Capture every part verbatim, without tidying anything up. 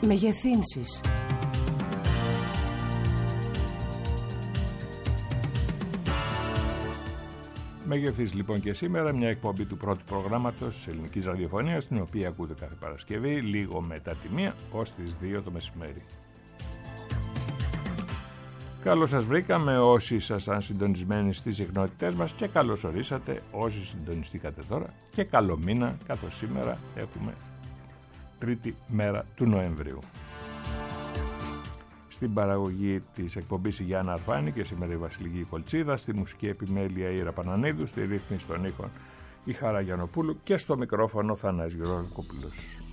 Μεγεθύνσεις. Μεγεθείς λοιπόν και σήμερα μια εκπομπή του πρώτου προγράμματος της ελληνικής ραδιοφωνίας, την οποία ακούτε κάθε Παρασκευή λίγο μετά τη μία ως τις δύο το μεσημέρι. Καλώς σας βρήκαμε όσοι ήσασταν συντονισμένοι στις συχνότητές μας και καλώς ορίσατε όσοι συντονιστήκατε τώρα και καλό μήνα, καθώς σήμερα έχουμε τρίτη μέρα του Νοεμβρίου. Στην παραγωγή της εκπομπής η Γιάννα Αρβάνη και σήμερα η Βασιλική Κολτσίδα, στη μουσική επιμέλεια η Ήρα Πανανίδου, στη ρύθμιση των ήχων η Χαρά Γιαννοπούλου και στο μικρόφωνο Θανάης Γεωργακόπουλος.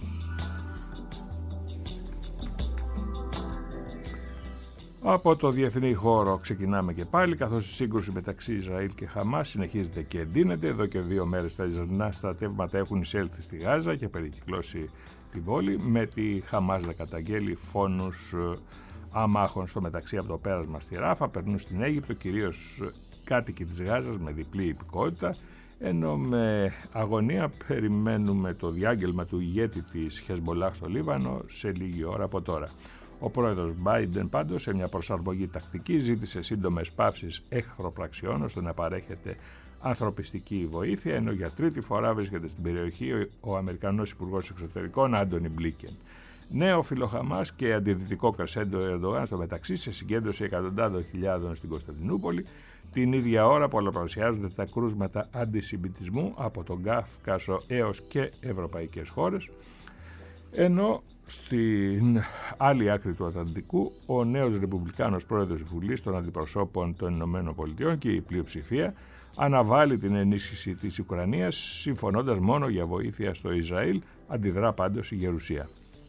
Από το διεθνή χώρο ξεκινάμε και πάλι, καθώς η σύγκρουση μεταξύ Ισραήλ και Χαμάς συνεχίζεται και εντείνεται. Εδώ και δύο μέρες τα Ισραηλινά στρατεύματα έχουν εισέλθει στη Γάζα και περικυκλώσει την πόλη, με τη Χαμάς να καταγγέλει φόνους αμάχων. Στο μεταξύ, από το πέρασμα στη Ράφα περνούν στην Αίγυπτο κυρίως κάτοικοι της Γάζας με διπλή υπηκότητα, ενώ με αγωνία περιμένουμε το διάγγελμα του ηγέτη της Χεσμολάχ στο Λίβανο σε λίγη ώρα από τώρα. Ο πρόεδρος Μπάιντεν πάντως, σε μια προσαρμογή τακτική, ζήτησε σύντομες παύσεις εχθροπραξιών ώστε να παρέχεται ανθρωπιστική βοήθεια, ενώ για τρίτη φορά βρίσκεται στην περιοχή ο Αμερικανός Υπουργός Εξωτερικών Άντονι Μπλίνκεν. Νέο φιλοχαμάς και αντιδυτικό κρεσέντο Ερντογάν στο μεταξύ, σε συγκέντρωση εκατοντάδων χιλιάδων στην Κωνσταντινούπολη. Την ίδια ώρα πολλαπλασιάζονται τα κρούσματα αντισημιτισμού από τον Κάφκασο έως και ευρωπαϊκές χώρες. Ενώ στην άλλη άκρη του Ατλαντικού ο νέος Ρεπουμπλικάνος πρόεδρος Βουλής των Αντιπροσώπων των Ηνωμένων Πολιτειών και η πλειοψηφία αναβάλει την ενίσχυση της Ουκρανίας, συμφωνώντας μόνο για βοήθεια στο Ισραήλ, αντιδρά πάντως η Γερουσία.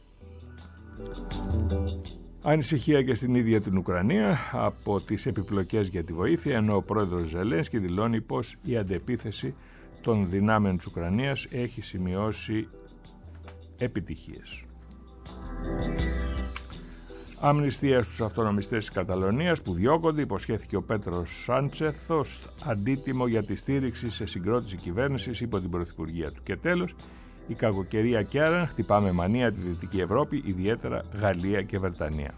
Ανησυχία και στην ίδια την Ουκρανία από τις επιπλοκές για τη βοήθεια, ενώ ο πρόεδρος Ζελένσκι δηλώνει πως η αντεπίθεση των δυνάμεων της Ουκρανίας έχει σημειώσει επιτυχίες. Αμνηστία στους αυτονομιστές της Καταλωνίας που διώκονται, υποσχέθηκε ο Πέτρος Σάντσεθ ως αντίτιμο για τη στήριξη σε συγκρότηση κυβέρνησης υπό την πρωθυπουργία του. Και τέλος, η κακοκαιρία Κιάραν χτυπά με μανία τη Δυτική Ευρώπη, ιδιαίτερα Γαλλία και Βρετανία.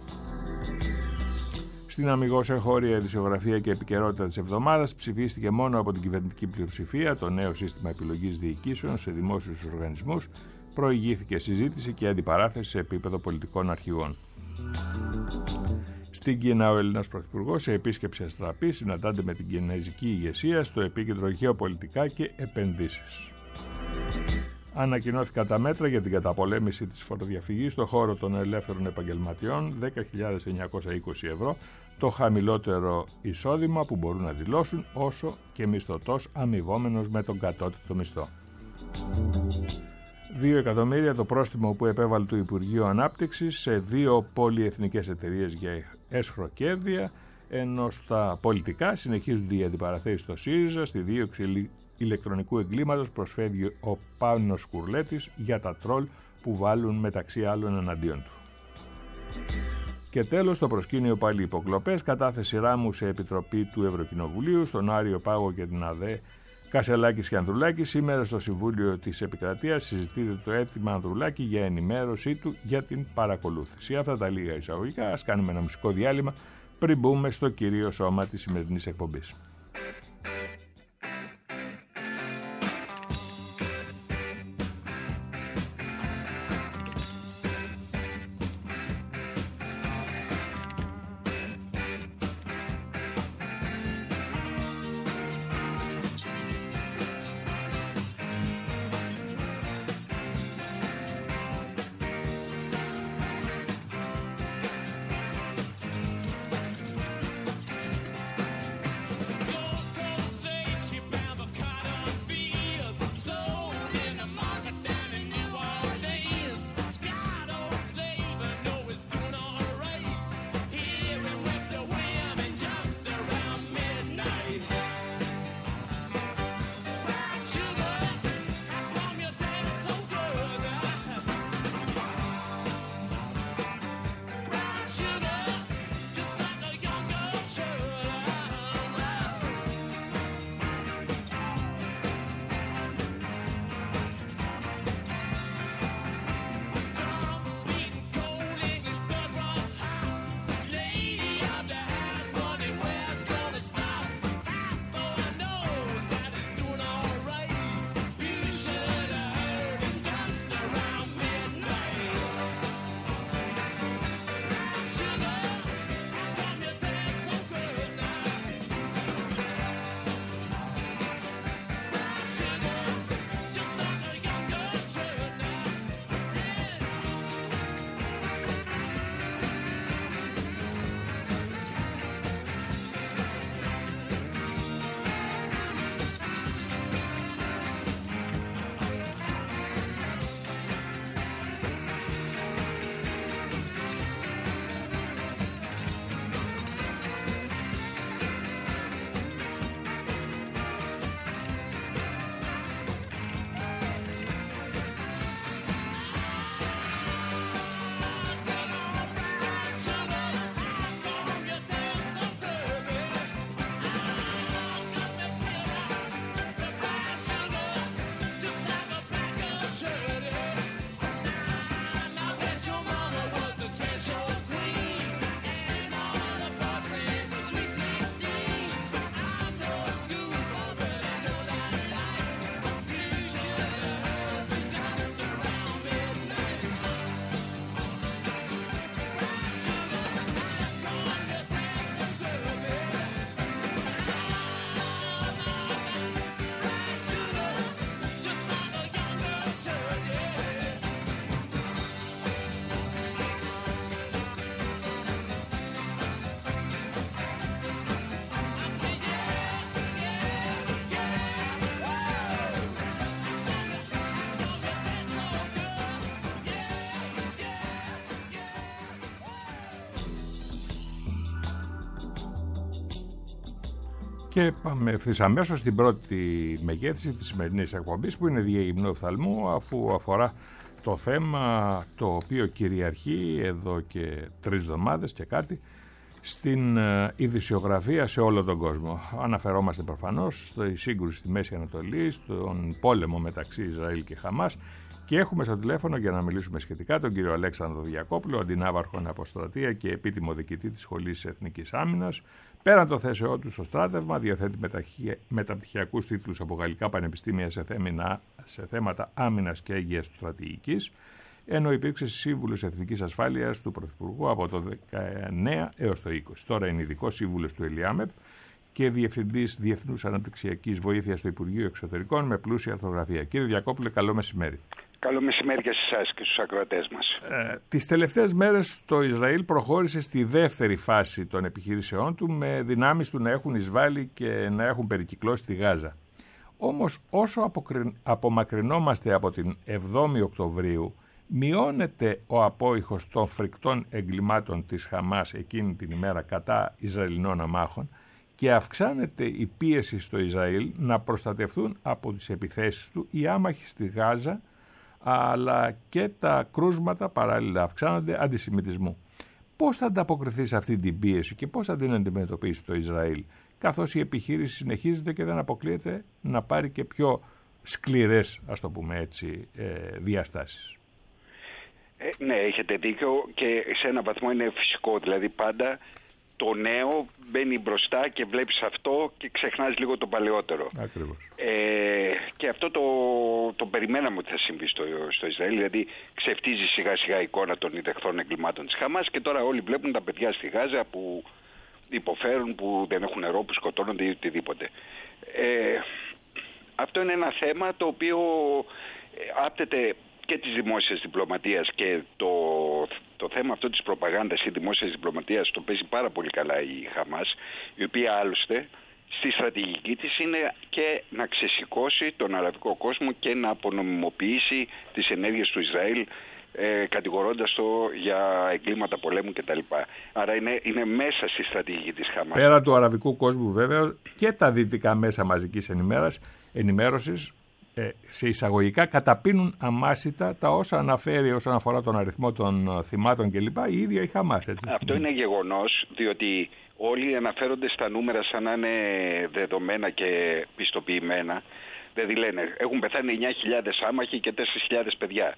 Στην αμιγώς εγχώρια ειδησιογραφία και επικαιρότητα της εβδομάδας ψηφίστηκε μόνο από την κυβερνητική πλειοψηφία το νέο σύστημα επιλογής διοικήσεων σε δημόσιους οργανισμούς. Προηγήθηκε συζήτηση και αντιπαράθεση σε επίπεδο πολιτικών αρχηγών. Στην Κίνα, ο Έλληνας Πρωθυπουργός σε επίσκεψη αστραπή συναντάται με την κινέζικη ηγεσία στο επίκεντρο γεωπολιτικά και επενδύσεις. Ανακοινώθηκαν τα μέτρα για την καταπολέμηση της φοροδιαφυγής στον χώρο των ελεύθερων επαγγελματιών, δέκα χιλιάδες εννιακόσια είκοσι ευρώ, το χαμηλότερο εισόδημα που μπορούν να δηλώσουν, όσο και μισθωτός αμοιβόμενος με τον κατώτατο μισθό. Δύο εκατομμύρια το πρόστιμο που επέβαλε το Υπουργείο Ανάπτυξης σε δύο πολυεθνικές εταιρείες για έσχροκέρδεια, ενώ στα πολιτικά συνεχίζονται οι αντιπαραθέσεις στο ΣΥΡΙΖΑ. Στη δίωξη ηλεκτρονικού εγκλήματος προσφέρει ο Πάνος Κουρλέτης για τα τρόλ που βάλουν μεταξύ άλλων εναντίον του. Και τέλος, στο προσκήνιο πάλι υποκλοπές, κατάθεση Ράμου σε επιτροπή του Ευρωκοινοβουλίου, στον Άριο Πάγο και την ΑΔΕ Κασελάκης και Ανδρουλάκη. Σήμερα στο Συμβούλιο της Επικρατείας συζητείται το αίτημα Ανδρουλάκη για ενημέρωσή του για την παρακολούθηση. Αυτά τα λίγα εισαγωγικά. Ας κάνουμε ένα μουσικό διάλειμμα πριν μπούμε στο κυρίω σώμα της σημερινής εκπομπής. Και πάμε ευθύς αμέσως στην πρώτη μεγέθυνση της σημερινής εκπομπής, που είναι διαιμνού οφθαλμού, αφού αφορά το θέμα το οποίο κυριαρχεί εδώ και τρεις εβδομάδες και κάτι στην ειδησιογραφία σε όλο τον κόσμο. Αναφερόμαστε προφανώς στη σύγκρουση στη Μέση Ανατολή, στον πόλεμο μεταξύ Ισραήλ και Χαμάς, και έχουμε στο τηλέφωνο για να μιλήσουμε σχετικά τον κύριο Αλέξανδρο Διακόπουλο, αντινάβαρχον αποστρατεία και επίτιμο διοικητή της Σχολής Εθνικής Άμυνας. Πέραν το θέσεώ του στο στράτευμα, διαθέτει μεταπτυχιακούς τίτλους από γαλλικά πανεπιστήμια σε, θέμινα, σε θέματα άμυνας και έγκυας στρατηγικής, ενώ υπήρξε σύμβουλος Εθνικής Ασφάλειας του Πρωθυπουργού από το δεκαεννέα έως το είκοσι. Τώρα είναι ειδικός σύμβουλος του ΕΛΙΑΜΕΠ και διευθυντής Διεθνούς Αναπτυξιακής Βοήθειας στο Υπουργείο Εξωτερικών με πλούσια αρθογραφία. Κύριε Διακόπουλε, καλό μεσημέρι. Καλό μεσημέρι και σε εσάς και στους ακροατές μας. Ε, τις τελευταίες μέρες το Ισραήλ προχώρησε στη δεύτερη φάση των επιχειρήσεών του, με δυνάμεις του να έχουν εισβάλει και να έχουν περικυκλώσει τη Γάζα. Όμως όσο απομακρυνόμαστε από την εβδόμη Οκτωβρίου, μειώνεται ο απόϊχος των φρικτών εγκλημάτων της Χαμάς εκείνη την ημέρα κατά Ισραηλινών αμάχων και αυξάνεται η πίεση στο Ισραήλ να προστατευτούν από τις επιθέσεις του οι άμαχοι στη Γάζα, αλλά και τα κρούσματα παράλληλα αυξάνονται αντισημιτισμού. Πώς θα ανταποκριθεί σε αυτή την πίεση και πώς θα την αντιμετωπίσει το Ισραήλ, καθώς η επιχείρηση συνεχίζεται και δεν αποκλείεται να πάρει και πιο σκληρές, ας το πούμε έτσι, διαστάσεις? Ε, ναι, έχετε δίκιο, και σε ένα βαθμό είναι φυσικό. Δηλαδή πάντα το νέο μπαίνει μπροστά και βλέπεις αυτό και ξεχνάς λίγο το παλαιότερο. Ακριβώς. Ε, και αυτό το, το περιμέναμε ότι θα συμβεί στο, στο Ισραήλ. Δηλαδή ξεφτίζει σιγά σιγά η εικόνα των ιδεχθών εγκλημάτων της Χαμάς και τώρα όλοι βλέπουν τα παιδιά στη Γάζα που υποφέρουν, που δεν έχουν νερό, που σκοτώνονται ή οτιδήποτε. Ε, αυτό είναι ένα θέμα το οποίο άπτεται και της δημόσιας διπλωματίας, και το, το θέμα αυτό της προπαγάνδας ή δημόσιας διπλωματίας το παίζει πάρα πολύ καλά η Χαμάς, η οποία άλλωστε στη στρατηγική της είναι και να ξεσηκώσει τον αραβικό κόσμο και να απονομιμοποιήσει τις ενέργειες του Ισραήλ, ε, κατηγορώντας το για εγκλήματα πολέμου κτλ. Άρα είναι, είναι μέσα στη στρατηγική της Χαμάς. Πέρα του αραβικού κόσμου βέβαια και τα δυτικά μέσα μαζικής ενημέρωσης, Ε, σε εισαγωγικά καταπίνουν αμάσιτα τα όσα αναφέρει όσον αφορά τον αριθμό των θυμάτων κλπ. Η ίδια η Χαμάς, έτσι. Αυτό είναι γεγονός, διότι όλοι αναφέρονται στα νούμερα σαν να είναι δεδομένα και πιστοποιημένα. Δηλαδή λένε έχουν πεθάνει εννιά χιλιάδες άμαχοι και τέσσερις χιλιάδες παιδιά.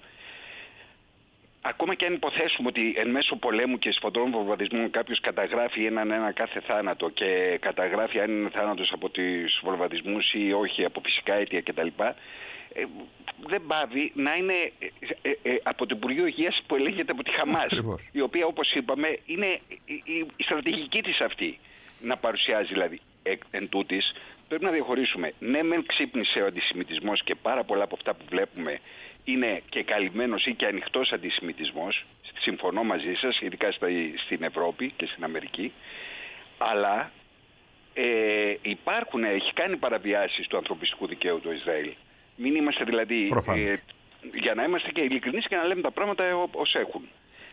Ακόμα και αν υποθέσουμε ότι εν μέσω πολέμου και σφοδρών βομβαρδισμών κάποιος καταγράφει έναν ένα κάθε θάνατο και καταγράφει αν είναι θάνατος από τους βομβαρδισμούς ή όχι από φυσικά αίτια κτλ., ε, δεν πάβει να είναι ε, ε, από το Υπουργείο Υγείας που ελέγχεται από τη Χαμάς, Ακριβώς. η οποία, όπως είπαμε, είναι η, η, η στρατηγική της αυτή να παρουσιάζει. Δηλαδή ε, εν τούτης, πρέπει να διαχωρίσουμε. Ναι, μεν ξύπνησε ο αντισημιτισμός και πάρα πολλά από αυτά που βλέπουμε είναι και καλυμμένος ή και ανοιχτός αντισημιτισμός. Συμφωνώ μαζί σας, ειδικά στην Ευρώπη και στην Αμερική. Αλλά ε, υπάρχουν, έχει κάνει παραβιάσεις του ανθρωπιστικού δικαίου του Ισραήλ. Μην είμαστε δηλαδή, ε, για να είμαστε και ειλικρινείς και να λέμε τα πράγματα ως έχουν.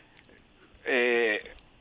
Ε,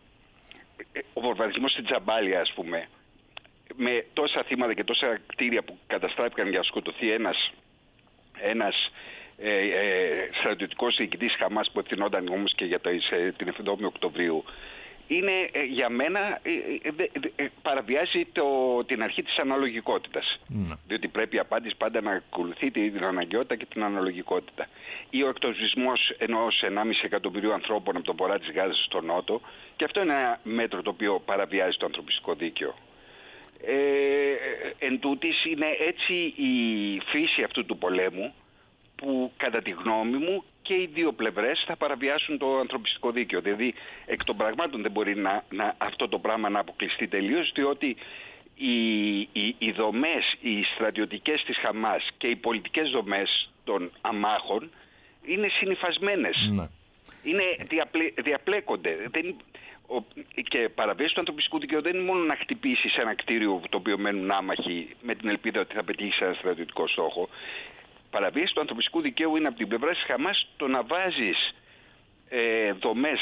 ο βομβαρδισμός στην Τζαμπάλια, ας πούμε, με τόσα θύματα και τόσα κτίρια που καταστράφηκαν για να σκοτωθεί ένας, ένας ε, ε, στρατιωτικός διοικητής Χαμάς, που ευθυνόταν όμως και για το, σε, την εβδόμη Οκτωβρίου, είναι ε, για μένα ε, ε, ε, παραβιάζει το, την αρχή της αναλογικότητας. Mm. Διότι πρέπει η απάντηση πάντα να ακολουθεί την αναγκαιότητα και την αναλογικότητα. Ή ο εκτοπισμός ενός ενάμιση εκατομμυρίου ανθρώπων από τον βορρά της Γάζας στο νότο, και αυτό είναι ένα μέτρο το οποίο παραβιάζει το ανθρωπιστικό δίκαιο. Ε, εν τούτης είναι έτσι η φύση αυτού του πολέμου, που κατά τη γνώμη μου και οι δύο πλευρές θα παραβιάσουν το ανθρωπιστικό δίκαιο. Δηλαδή εκ των πραγμάτων δεν μπορεί να, να, αυτό το πράγμα να αποκλειστεί τελείως, διότι οι, οι, οι δομές, οι στρατιωτικές της Χαμάς και οι πολιτικές δομές των αμάχων είναι συνυφασμένες. Ναι. Είναι, διαπλέ, διαπλέκονται. Δεν, ο, και παραβίαση του ανθρωπιστικού δικαίου δεν είναι μόνο να χτυπήσει σε ένα κτίριο το οποίο μένουν άμαχοι με την ελπίδα ότι θα πετύχει ένα στρατιωτικό στόχο. Παραβίαση του ανθρωπιστικού δικαίου είναι από την πλευρά της Χαμάς το να βάζεις ε, δομές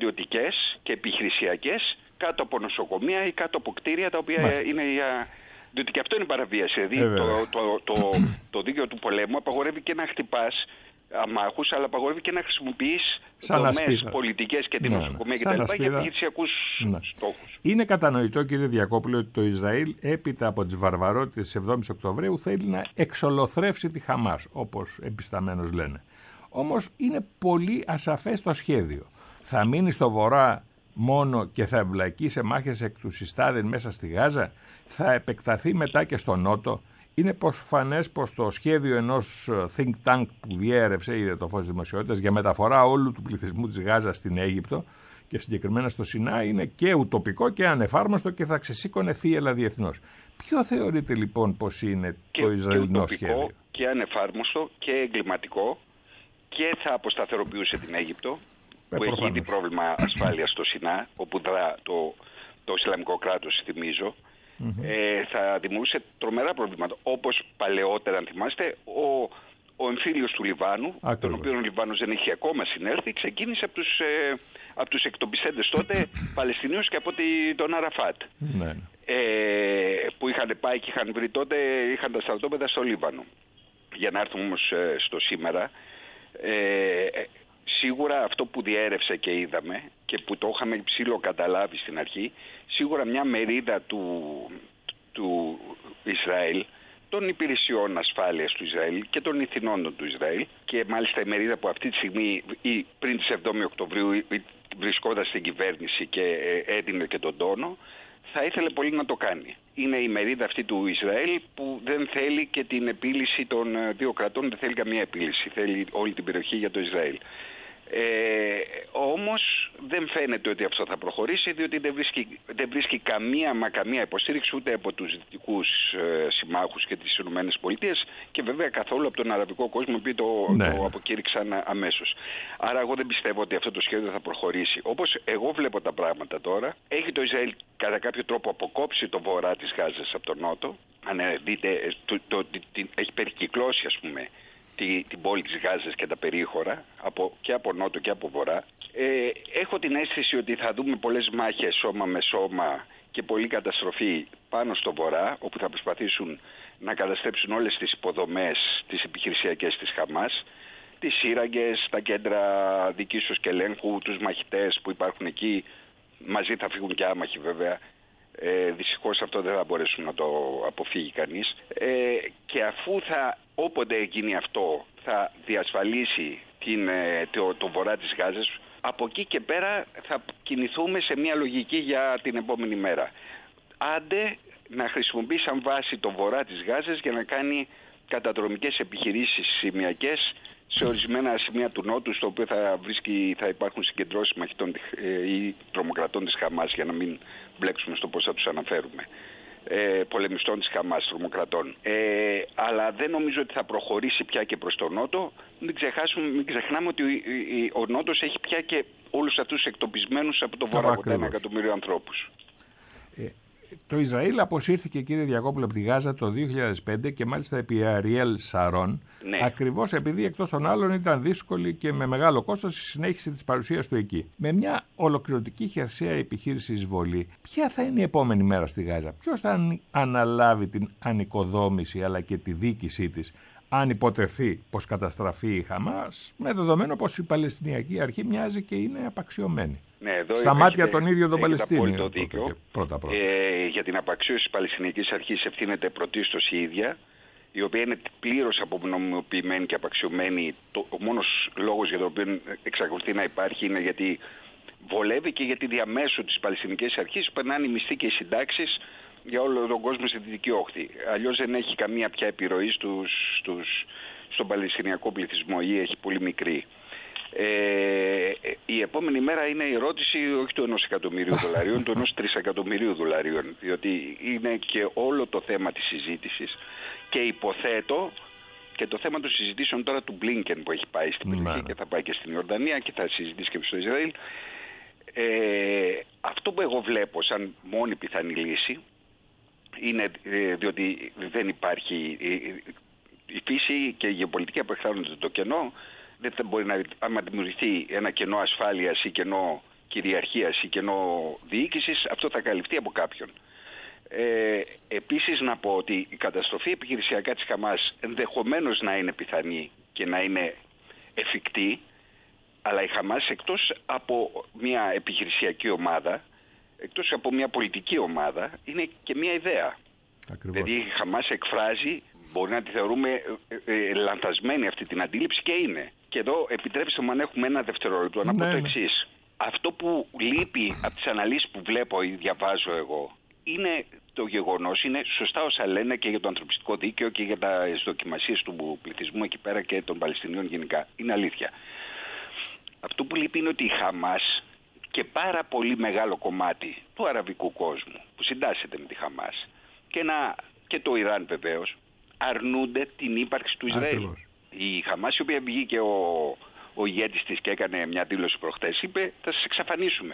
στρατιωτικές και επιχειρησιακές κάτω από νοσοκομεία ή κάτω από κτίρια τα οποία Μάλιστα. είναι για Διότι και αυτό είναι παραβίαση. Δηλαδή το, το, το, το, το δίκαιο του πολέμου απαγορεύει και να χτυπάς αμάχους, αλλά απαγορεύει και να χρησιμοποιείς δομές πολιτικές και την νοσοκομεία ναι, κτλ. Για επιχειρησιακούς ναι. στόχους. Είναι κατανοητό, κύριε Διακόπουλε, ότι το Ισραήλ έπειτα από τις βαρβαρότητες της εβδόμης Οκτωβρίου θέλει να εξολοθρεύσει τη Χαμάς, όπως επισταμένως λένε. Όμως είναι πολύ ασαφές το σχέδιο. Θα μείνει στο βορρά μόνο και θα εμπλακεί σε μάχες εκ του Συστάδεν μέσα στη Γάζα, θα επεκταθεί μετά και στο Νότο. Είναι προφανές πως το σχέδιο ενός think tank που διέρευσε, είδε το φως δημοσιότητας, για μεταφορά όλου του πληθυσμού της Γάζας στην Αίγυπτο και συγκεκριμένα στο Σινά είναι και ουτοπικό και ανεφάρμοστο και θα ξεσήκωνε θύελλα διεθνώς. Ποιο θεωρείτε λοιπόν πως είναι και, το Ισραηλινό και σχέδιο? Και ανεφάρμοστο και εγκληματικό και θα αποσταθεροποιούσε την Αίγυπτο ε, που έχει ήδη πρόβλημα ασφάλειας στο Σινά, όπου δρά το, το Ισλαμικό κράτος, θυμίζω. Mm-hmm. Ε, θα δημιουργούσε τρομερά προβλήματα. Όπως παλαιότερα, αν θυμάστε, ο, ο εμφύλιος του Λιβάνου, Ακριβώς. τον οποίο ο Λιβάνος δεν έχει ακόμα συνέρθει, ξεκίνησε από τους, ε, από τους εκτοπιστέντες τότε Παλαιστινίους και από τη, τον Αραφάτ. Mm-hmm. Ε, που είχαν πάει και είχαν βρει τότε, είχαν τα στρατόπεδα στο Λίβανο. Για να έρθουμε όμως ε, στο σήμερα, ε, σίγουρα αυτό που διέρευσε και είδαμε και που το είχαμε ψήλο καταλάβει στην αρχή, σίγουρα μια μερίδα του, του Ισραήλ, των υπηρεσιών ασφάλειας του Ισραήλ και των ηθινόντων του Ισραήλ, και μάλιστα η μερίδα που αυτή τη στιγμή ή πριν τις εβδόμη Οκτωβρίου βρισκόταν στην κυβέρνηση και έδινε και τον τόνο, θα ήθελε πολύ να το κάνει. Είναι η μερίδα αυτή του Ισραήλ που δεν θέλει και την επίλυση των δύο κρατών, δεν θέλει καμία επίλυση, θέλει όλη την περιοχή για το Ισραήλ. Ε, όμως δεν φαίνεται ότι αυτό θα προχωρήσει, διότι δεν βρίσκει, δεν βρίσκει καμία μα καμία υποστήριξη ούτε από τους δυτικούς ε, συμμάχους και τις Ηνωμένες Πολιτείες και βέβαια καθόλου από τον αραβικό κόσμο, που το, ναι. το αποκήρυξαν αμέσως. Άρα εγώ δεν πιστεύω ότι αυτό το σχέδιο θα προχωρήσει. Όπως εγώ βλέπω τα πράγματα τώρα, έχει το Ισραήλ κατά κάποιο τρόπο αποκόψει το βορρά της Γάζας από τον νότο. Αν δείτε, το, το, το, το, έχει περικυκλώσει, ας πούμε, την πόλη της Γάζας και τα περίχωρα από, και από νότο και από βορρά. Ε, έχω την αίσθηση ότι θα δούμε πολλές μάχες σώμα με σώμα και πολλή καταστροφή πάνω στο βορρά, όπου θα προσπαθήσουν να καταστρέψουν όλες τις υποδομές τις επιχειρησιακές της Χαμάς, τις σύραγγες, τα κέντρα δικήσεως και ελέγχου, τους μαχητές που υπάρχουν εκεί. Μαζί θα φύγουν και άμαχοι βέβαια. Ε, δυστυχώς αυτό δεν θα μπορέσουν να το αποφύγει κανείς. Ε, και αφού θα, όποτε γίνει αυτό, θα διασφαλίσει την, το, το βορρά της Γάζας, από εκεί και πέρα θα κινηθούμε σε μια λογική για την επόμενη μέρα. Άντε να χρησιμοποιεί σαν βάση το βορρά της Γάζας για να κάνει καταδρομικές επιχειρήσεις σημειακές σε ορισμένα σημεία του νότου, στο οποίο θα, βρίσκει, θα υπάρχουν συγκεντρώσεις μαχητών ή τρομοκρατών της Χαμάς, για να μην μπλέξουμε στο πώς θα τους αναφέρουμε, ε, πολεμιστών της Χαμάς, τρομοκρατών. Ε, αλλά δεν νομίζω ότι θα προχωρήσει πια και προς τον νότο. Μην, ξεχάσουμε, μην ξεχνάμε ότι ο νότος έχει πια και όλους αυτούς τους εκτοπισμένους από το βορρά, από ένα εκατομμύριο ανθρώπους. Ε, το Ισραήλ αποσύρθηκε, κύριε Διακόπουλε, από τη Γάζα το δύο χιλιάδες πέντε και μάλιστα επί Αριέλ Σαρών, ναι. ακριβώς επειδή εκτός των άλλων ήταν δύσκολη και με μεγάλο κόστος η συνέχιση της παρουσίας του εκεί. Με μια ολοκληρωτική χερσαία επιχείρηση εισβολή, ποια θα είναι η επόμενη μέρα στη Γάζα? Ποιος θα αναλάβει την ανοικοδόμηση αλλά και τη διοίκησή της, αν υποτεθεί πως καταστραφεί η Χαμάς, με δεδομένο πως η Παλαιστινιακή Αρχή μοιάζει και είναι απαξιωμένη. Ναι, εδώ στα μάτια των ίδιων των Παλαιστίνιων. Πρώτα, πρώτα. Ε, για την απαξίωση της Παλαιστινιακής Αρχής ευθύνεται πρωτίστως η ίδια, η οποία είναι πλήρως απονομιμοποιημένη και απαξιωμένη. Το, ο μόνος λόγος για τον οποίο εξακολουθεί να υπάρχει είναι γιατί βολεύει και γιατί διαμέσου της Παλαιστινιακής Αρχής περνάνε οι μισθοί και οι συντάξεις για όλο τον κόσμο στη Δυτική Όχθη. Αλλιώς δεν έχει καμία πια επιρροή στους, στους, στον Παλαιστινιακό πληθυσμό ή έχει πολύ μικρή. Ε, η επόμενη μέρα είναι η ερώτηση όχι του ενός εκατομμυρίου δολαρίων, του ενός τρισεκατομμυρίου δολαρίων, διότι είναι και όλο το θέμα της συζήτησης και υποθέτω και το θέμα των συζητήσεων τώρα του Μπλίνκεν που έχει πάει στην περιοχή και θα πάει και στην Ιορδανία και θα συζητήσει και στο Ισραήλ. Ε, αυτό που εγώ βλέπω σαν μόνη πιθανή λύση είναι ε, διότι δεν υπάρχει ε, η φύση και η γεωπολιτική απεχθάνονται το κενό. Δεν θα μπορεί να, άμα δημιουργηθεί ένα κενό ασφάλειας ή κενό κυριαρχίας ή κενό διοίκησης, αυτό θα καλυφθεί από κάποιον. Ε, επίσης να πω ότι η καταστροφή επιχειρησιακά της Χαμάς ενδεχομένως να είναι πιθανή και να είναι εφικτή, αλλά η Χαμάς εκτός από μια επιχειρησιακή ομάδα, εκτός από μια πολιτική ομάδα, είναι και μια ιδέα. Ακριβώς. Δηλαδή η Χαμάς εκφράζει, μπορεί να τη θεωρούμε ε, ε, λανθασμένη αυτή την αντίληψη και είναι. Και εδώ επιτρέψτε μου, αν έχουμε ένα δευτερόλεπτο, να πω ναι, το ναι. εξής. Αυτό που λείπει από τις αναλύσεις που βλέπω ή διαβάζω εγώ, είναι το γεγονός, είναι σωστά όσα λένε και για το ανθρωπιστικό δίκαιο και για τις δοκιμασίες του πληθυσμού εκεί πέρα και των Παλαιστινίων γενικά. Είναι αλήθεια. Αυτό που λείπει είναι ότι η Χαμάς και πάρα πολύ μεγάλο κομμάτι του αραβικού κόσμου που συντάσσεται με τη Χαμάς και, ένα, και το Ιράν βεβαίως αρνούνται την ύπαρξη του Ισραήλ. Ακριβώς. Η Χαμάς, η οποία βγήκε ο, ο ηγέτης της και έκανε μια δήλωση προχτές, είπε θα σας εξαφανίσουμε.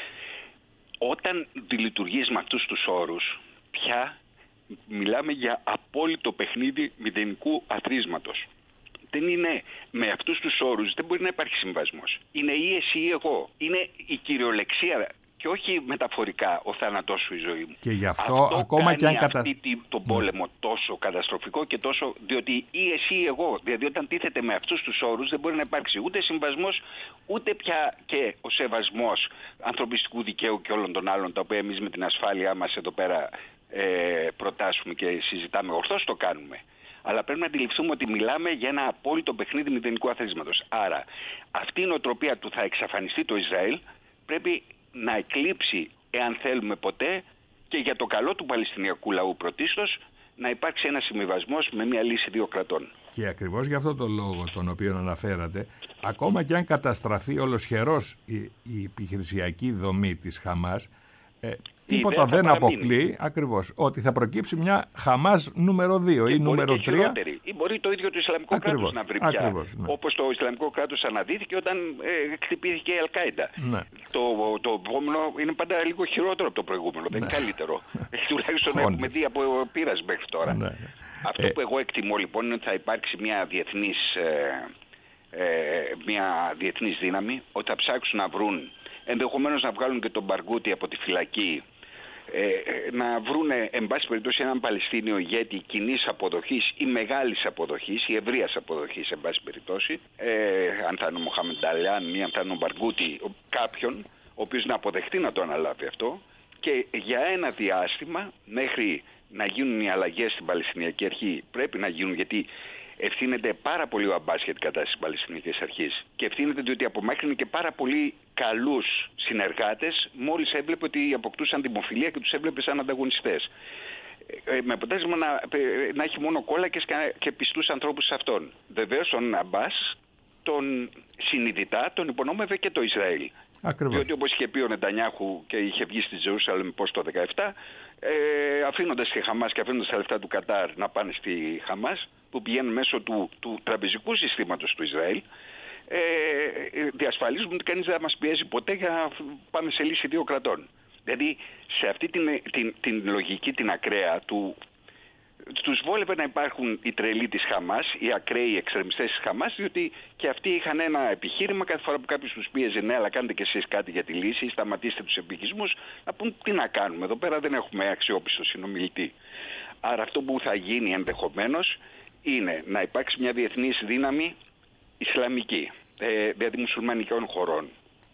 Όταν λειτουργείς με αυτούς τους όρους, πια μιλάμε για απόλυτο παιχνίδι μηδενικού αθροίσματος. Δεν είναι με αυτούς τους όρους, δεν μπορεί να υπάρχει συμβασμός. Είναι ή εσύ ή εγώ. Είναι η κυριολεξία και όχι μεταφορικά ο θάνατός σου, η ζωή μου. Και γι' αυτό, αυτό ακόμα και αν κατα... αυτή τον πόλεμο τόσο καταστροφικό και τόσο, διότι ή εσύ ή εγώ. Δηλαδή όταν τίθεται με αυτούς τους όρους δεν μπορεί να υπάρξει ούτε συμβασμός, ούτε πια και ο σεβασμός ανθρωπιστικού δικαίου και όλων των άλλων, τα οποία εμείς με την ασφάλειά μας εδώ πέρα ε, προτάσουμε και συζητάμε. Ορθώς το κάνουμε. Αλλά πρέπει να αντιληφθούμε ότι μιλάμε για ένα απόλυτο παιχνίδι μηδενικού αθροίσματος. Άρα αυτή η νοοτροπία του θα εξαφανιστεί το Ισραήλ πρέπει να εκλείψει, εάν θέλουμε ποτέ, και για το καλό του Παλαιστινιακού λαού πρωτίστως, να υπάρξει ένα συμβιβασμός με μια λύση δύο κρατών. Και ακριβώς για αυτό το λόγο τον οποίο αναφέρατε, ακόμα και αν καταστραφεί ολοσχερός η, η επιχειρησιακή δομή της Χαμάς, ε, τίποτα δεν αποκλεί ακριβώς ότι θα προκύψει μια Χαμάς νούμερο δύο ή νούμερο τρία. Ή μπορεί το ίδιο το Ισλαμικό κράτος να βρει πια. Ακριβώς, ναι. Όπως το Ισλαμικό κράτος αναδύθηκε όταν ε, χτυπήθηκε η Αλ-Κάιντα. Ναι. Το, το επόμενο είναι πάντα λίγο χειρότερο από το προηγούμενο. Δεν είναι καλύτερο. Τουλάχιστον έχουμε δει από πείρας μέχρι τώρα. Ναι. Αυτό ε... που εγώ εκτιμώ λοιπόν είναι ότι θα υπάρξει μια διεθνής, ε, ε, μια διεθνής δύναμη, ότι θα ψάξουν να βρουν, ενδεχομένως να βγάλουν και τον Μπαργκούτη από τη φυλακή, ε, να βρούνε εν πάση περιπτώσει έναν Παλαιστίνιο ηγέτη κοινής αποδοχής ή μεγάλης αποδοχής ή ευρείας αποδοχής εν πάση περιπτώσει, ε, αν θα είναι ο Μοχάμεντ Νταλιάν ή αν θα είναι ο Μπαργκούτη, κάποιον ο οποίος να αποδεχτεί να το αναλάβει αυτό, και για ένα διάστημα μέχρι να γίνουν οι αλλαγές στην Παλαιστινιακή Αρχή, πρέπει να γίνουν, γιατί ευθύνεται πάρα πολύ ο Αμπάς για την κατάσταση της Παλαιστινιακής Αρχής και ευθύνεται διότι απομάκρυνε και πάρα πολύ καλούς συνεργάτες μόλις έβλεπε ότι αποκτούσαν δημοφιλία και τους έβλεπε σαν ανταγωνιστές. Ε, με αποτέλεσμα να, να έχει μόνο κόλλακες και πιστούς ανθρώπους σε αυτόν. Βεβαίως τον Αμπάς τον συνειδητά τον υπονόμευε και το Ισραήλ. Ακριβώς. Διότι όπως είχε πει ο Νετανιάχου και είχε βγει στη Τζερούσαλεμ πώς το δεκαεπτά, ε, αφήνοντας τη Χαμάς και αφήνοντας τα λεφτά του Κατάρ να πάνε στη Χαμάς, που πηγαίνουν μέσω του, του τραπεζικού συστήματος του Ισραήλ, ε, διασφαλίζουμε ότι κανείς δεν θα μας πιέζει ποτέ για να πάμε σε λύση δύο κρατών. Δηλαδή σε αυτή την, την, την λογική, την ακραία του, τους βόλευε να υπάρχουν οι τρελοί της Χαμάς, οι ακραίοι εξτρεμιστές της Χαμάς, διότι και αυτοί είχαν ένα επιχείρημα κάθε φορά που κάποιος τους πίεζε, ναι, αλλά κάντε και εσείς κάτι για τη λύση, σταματήστε τους επικισμούς, να πούν τι να κάνουμε, εδώ πέρα δεν έχουμε αξιόπιστο συνομιλητή. Άρα αυτό που θα γίνει ενδεχομένως είναι να υπάρξει μια διεθνής δύναμη Ισλαμική, ε, δηλαδή μουσουλμανικών χωρών.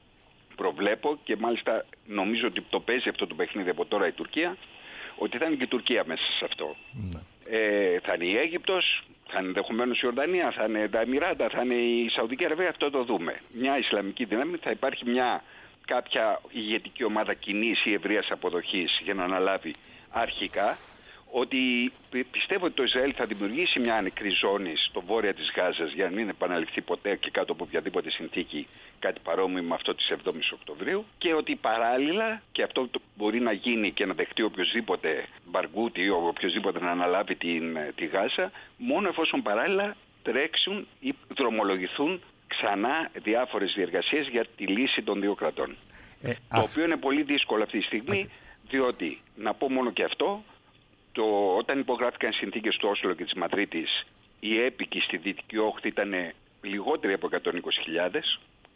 Προβλέπω και μάλιστα νομίζω ότι το παίζει αυτό το παιχνίδι από τώρα η Τουρκία, ότι θα είναι και η Τουρκία μέσα σε αυτό. Ναι. Ε, θα είναι η Αίγυπτος, θα είναι ενδεχομένως η Ιορδανία, θα είναι τα Εμιράτα, θα είναι η Σαουδική Αραβία, αυτό το δούμε. Μια Ισλαμική δύναμη, θα υπάρχει μια κάποια ηγετική ομάδα κοινής ή ευρείας αποδοχής για να αναλάβει αρχικά, ότι πιστεύω ότι το Ισραήλ θα δημιουργήσει μια νεκρή ζώνη στο βόρεια της Γάζας για να μην επαναληφθεί ποτέ και κάτω από οποιαδήποτε συνθήκη κάτι παρόμοιο με αυτό της εβδόμης Οκτωβρίου, και ότι παράλληλα, και αυτό μπορεί να γίνει και να δεχτεί οποιοδήποτε Μπαργκούτη ή οποιοδήποτε να αναλάβει την, τη Γάζα, μόνο εφόσον παράλληλα τρέξουν ή δρομολογηθούν ξανά διάφορες διεργασίες για τη λύση των δύο κρατών. Ε, το αυ... οποίο είναι πολύ δύσκολο αυτή τη στιγμή, διότι, να πω μόνο και αυτό, το, όταν υπογράφηκαν οι συνθήκες του Όσλο και της Μαδρίτης, οι έπικοι στη Δυτική Όχθη ήταν λιγότεροι από εκατόν είκοσι χιλιάδες,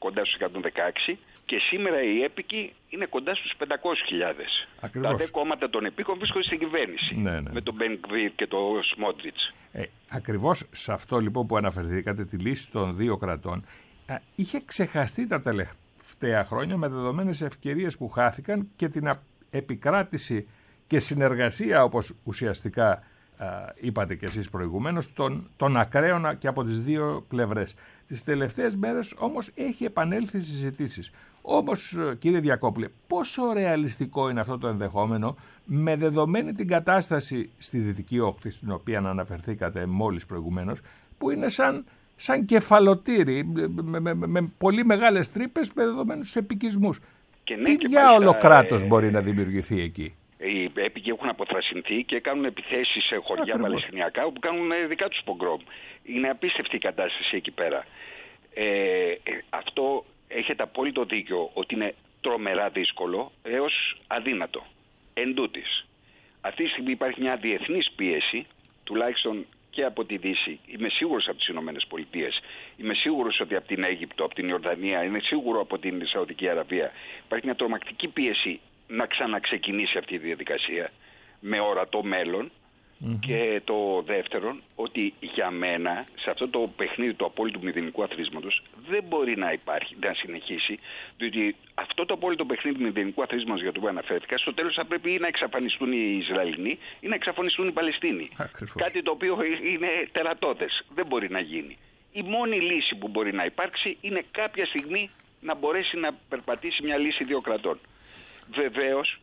κοντά στους εκατόν δεκαέξι και σήμερα οι έπικοι είναι κοντά στους πεντακόσιες χιλιάδες. Τα δε κόμματα των επίκων βρίσκονται στην κυβέρνηση. Ναι, ναι. Με τον Μπεν Γκβίρ και τον Σμότριτς. Ε, ακριβώς σε αυτό λοιπόν που αναφερθήκατε, τη λύση των δύο κρατών, α, είχε ξεχαστεί τα τελευταία χρόνια με δεδομένες ευκαιρίες που χάθηκαν και την επικράτηση και συνεργασία, όπως ουσιαστικά α, είπατε και εσείς προηγουμένως, των, των ακραίων και από τις δύο πλευρές. Τις τελευταίες μέρες όμως έχει επανέλθει στις συζητήσεις. Όμως, κύριε Διακόπουλε, πόσο ρεαλιστικό είναι αυτό το ενδεχόμενο με δεδομένη την κατάσταση στη Δυτική Όχθη, στην οποία αναφερθήκατε μόλις προηγουμένως, που είναι σαν, σαν κεφαλοτήρι, με, με, με, με πολύ μεγάλες τρύπες με δεδομένους επικισμούς. Και ναι, τι διάολο κράτος ε, μπορεί να δημιουργηθεί εκεί? Οι έπικοι έχουν αποθρασινθεί και κάνουν επιθέσεις σε χωριά παλαιστινιακά όπου κάνουν δικά τους πογκρόμ. Είναι απίστευτη η κατάσταση εκεί πέρα. Ε, ε, αυτό έχετε απόλυτο δίκιο ότι είναι τρομερά δύσκολο έως αδύνατο. Εν τούτης, αυτή τη στιγμή υπάρχει μια διεθνής πίεση, τουλάχιστον και από τη Δύση. Είμαι σίγουρος από τις Ηνωμένες Πολιτείες, είμαι σίγουρος ότι από την Αίγυπτο, από την Ιορδανία, είμαι σίγουρο από την Σαουδική Αραβία. Υπάρχει μια τρομακτική πίεση να ξαναξεκινήσει αυτή η διαδικασία με ορατό μέλλον. Mm-hmm. Και το δεύτερον, ότι για μένα σε αυτό το παιχνίδι του απόλυτου μηδενικού αθροίσματος δεν μπορεί να υπάρχει, να συνεχίσει, διότι αυτό το απόλυτο παιχνίδι του μηδενικού αθροίσματος για το οποίο αναφέρθηκα, στο τέλος θα πρέπει ή να εξαφανιστούν οι Ισραηλινοί ή να εξαφανιστούν οι Παλαιστίνοι. Ακριβώς. Κάτι το οποίο είναι τερατώδες. Δεν μπορεί να γίνει. Η μόνη λύση που μπορεί να υπάρξει είναι κάποια στιγμή να μπορέσει να περπατήσει μια λύση δύο κρατών. Βεβαίως,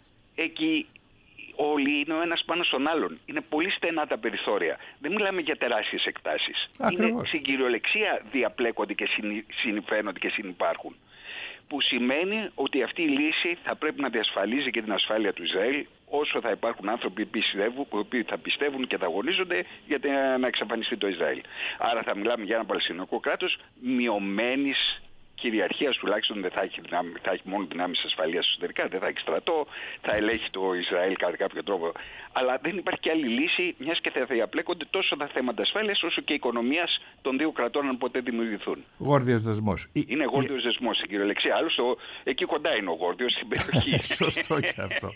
εκεί όλοι είναι ο ένας πάνω στον άλλον. Είναι πολύ στενά τα περιθώρια. Δεν μιλάμε για τεράστιες εκτάσεις. Ακριβώς. Είναι στην κυριολεξία διαπλέκονται και συνυφαίνονται και συνυπάρχουν. Που σημαίνει ότι αυτή η λύση θα πρέπει να διασφαλίζει και την ασφάλεια του Ισραήλ όσο θα υπάρχουν άνθρωποι που οποίοι θα πιστεύουν και θα αγωνίζονται για να εξαφανιστεί το Ισραήλ. Άρα θα μιλάμε για ένα Παλαιστινιακό κράτος μειωμένης κυριαρχίας, τουλάχιστον δεν θα έχει, θα έχει μόνο δυνάμεις ασφαλείας εσωτερικά, δεν θα έχει στρατό, θα ελέγχει το Ισραήλ κατά κάποιο τρόπο. Αλλά δεν υπάρχει και άλλη λύση, μιας και θα διαπλέκονται τόσο τα θέματα ασφάλειας όσο και οικονομίας των δύο κρατών, αν ποτέ δημιουργηθούν. Γόρδιος δεσμός. Είναι γόρδιος ε... δεσμός στην κυριολεξία. Άλλωστε, εκεί κοντά είναι ο γόρδιος, στην περιοχή. Σωστό και αυτό.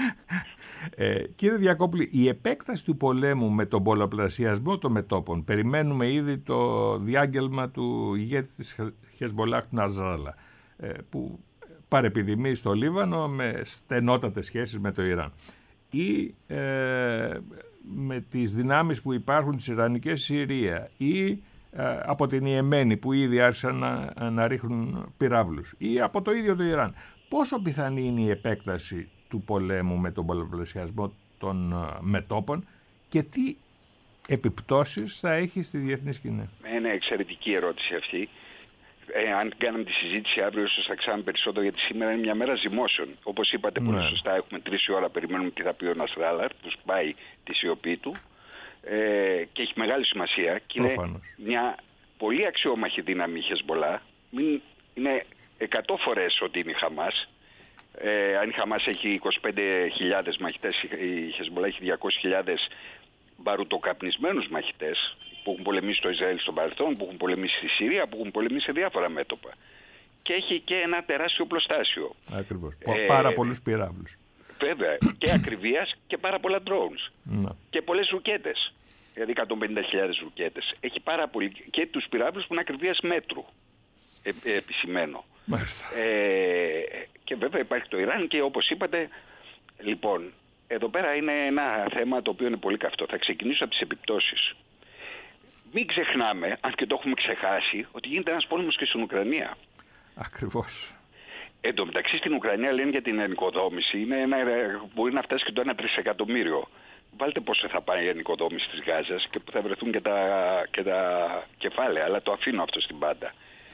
Ε, κύριε Διακόπουλη, η επέκταση του πολέμου με τον πολλαπλασιασμό των μετώπων, περιμένουμε ήδη το διάγγελμα του ηγέτη της Χεσμολάχ του Νασράλα, ε, που παρεπιδημεί στο Λίβανο με στενότατες σχέσεις με το Ιράν, ή ε, με τις δυνάμεις που υπάρχουν της Ιρανικής Συρία, ή ε, από την Ιεμένη που ήδη άρχισαν να, να ρίχνουν πυράβλους, ή από το ίδιο το Ιράν. Πόσο πιθανή είναι η επέκταση του πολέμου με τον πολλαπλασιασμό των μετώπων και τι επιπτώσεις θα έχει στη διεθνή σκηνή? Είναι εξαιρετική ερώτηση αυτή. Ε, αν κάναμε τη συζήτηση αύριο, ίσως θα ξέραμε περισσότερο, γιατί σήμερα είναι μια μέρα ζυμώσεων. Όπως είπατε πολύ ναι. σωστά, έχουμε τρεις ώρα, περιμένουμε τι θα πει ο Νασράλα, που σπάει τη σιωπή του ε, και έχει μεγάλη σημασία. Και είναι μια πολύ αξιόμαχη δύναμη η Χεσμολάχ. Είναι εκατό φορές ότι είναι η Χαμάς. Ε, αν η Χαμάς έχει είκοσι πέντε χιλιάδες μαχητές, η Χεσμολάχ έχει διακόσιες χιλιάδες μπαρουτοκαπνισμένους μαχητές που έχουν πολεμήσει στο Ισραήλ στο παρελθόν, που έχουν πολεμήσει στη Συρία, που έχουν πολεμήσει σε διάφορα μέτωπα. Και έχει και ένα τεράστιο πλωστάσιο. Ακριβώς. Ε, πάρα πολλούς πυράβλους. Βέβαια. Και ακριβίας και πάρα πολλά drones. Να. Και πολλές ρουκέτες. Δηλαδή εκατόν πενήντα χιλιάδες ρουκέτες. Έχει πάρα πολύ. Και τους πυράβλους που είναι ακριβίας μέτρου. Ε, ε, επισημένο. Ε, και βέβαια υπάρχει το Ιράν και όπως είπατε, λοιπόν, εδώ πέρα είναι ένα θέμα το οποίο είναι πολύ καυτό. Θα ξεκινήσω από τις επιπτώσεις. Μην ξεχνάμε, αν και το έχουμε ξεχάσει, ότι γίνεται ένας πόλεμος και στην Ουκρανία. Ακριβώς. Εν τω μεταξύ στην Ουκρανία λένε για την ενοικοδόμηση, είναι ένα, μπορεί να φτάσει και το ένα τρισεκατομμύριο. Βάλτε πόσο θα πάει η ενοικοδόμηση της Γάζας και που θα βρεθούν και τα, και τα κεφάλαια, αλλά το αφήνω αυτό στην πάντα.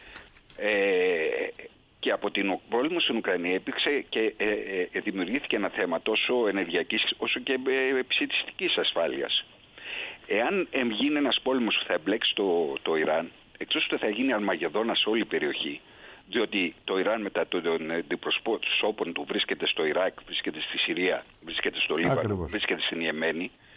Ε, και από την πόλεμο στην Ουκρανία υπήρξε και ε, ε, δημιουργήθηκε ένα θέμα τόσο ενεργειακής όσο και ε, επισητιστικής ασφάλειας. Εάν ε, γίνει ένας πόλεμος που θα εμπλέξει το, το Ιράν, εκτός ότι θα γίνει Αρμαγεδόνα σε όλη η περιοχή, διότι το Ιράν μετά των αντιπροσώπων του βρίσκεται στο Ιράκ, βρίσκεται στη Συρία, βρίσκεται στο Λίβανο, βρίσκεται στην Ιεμένη,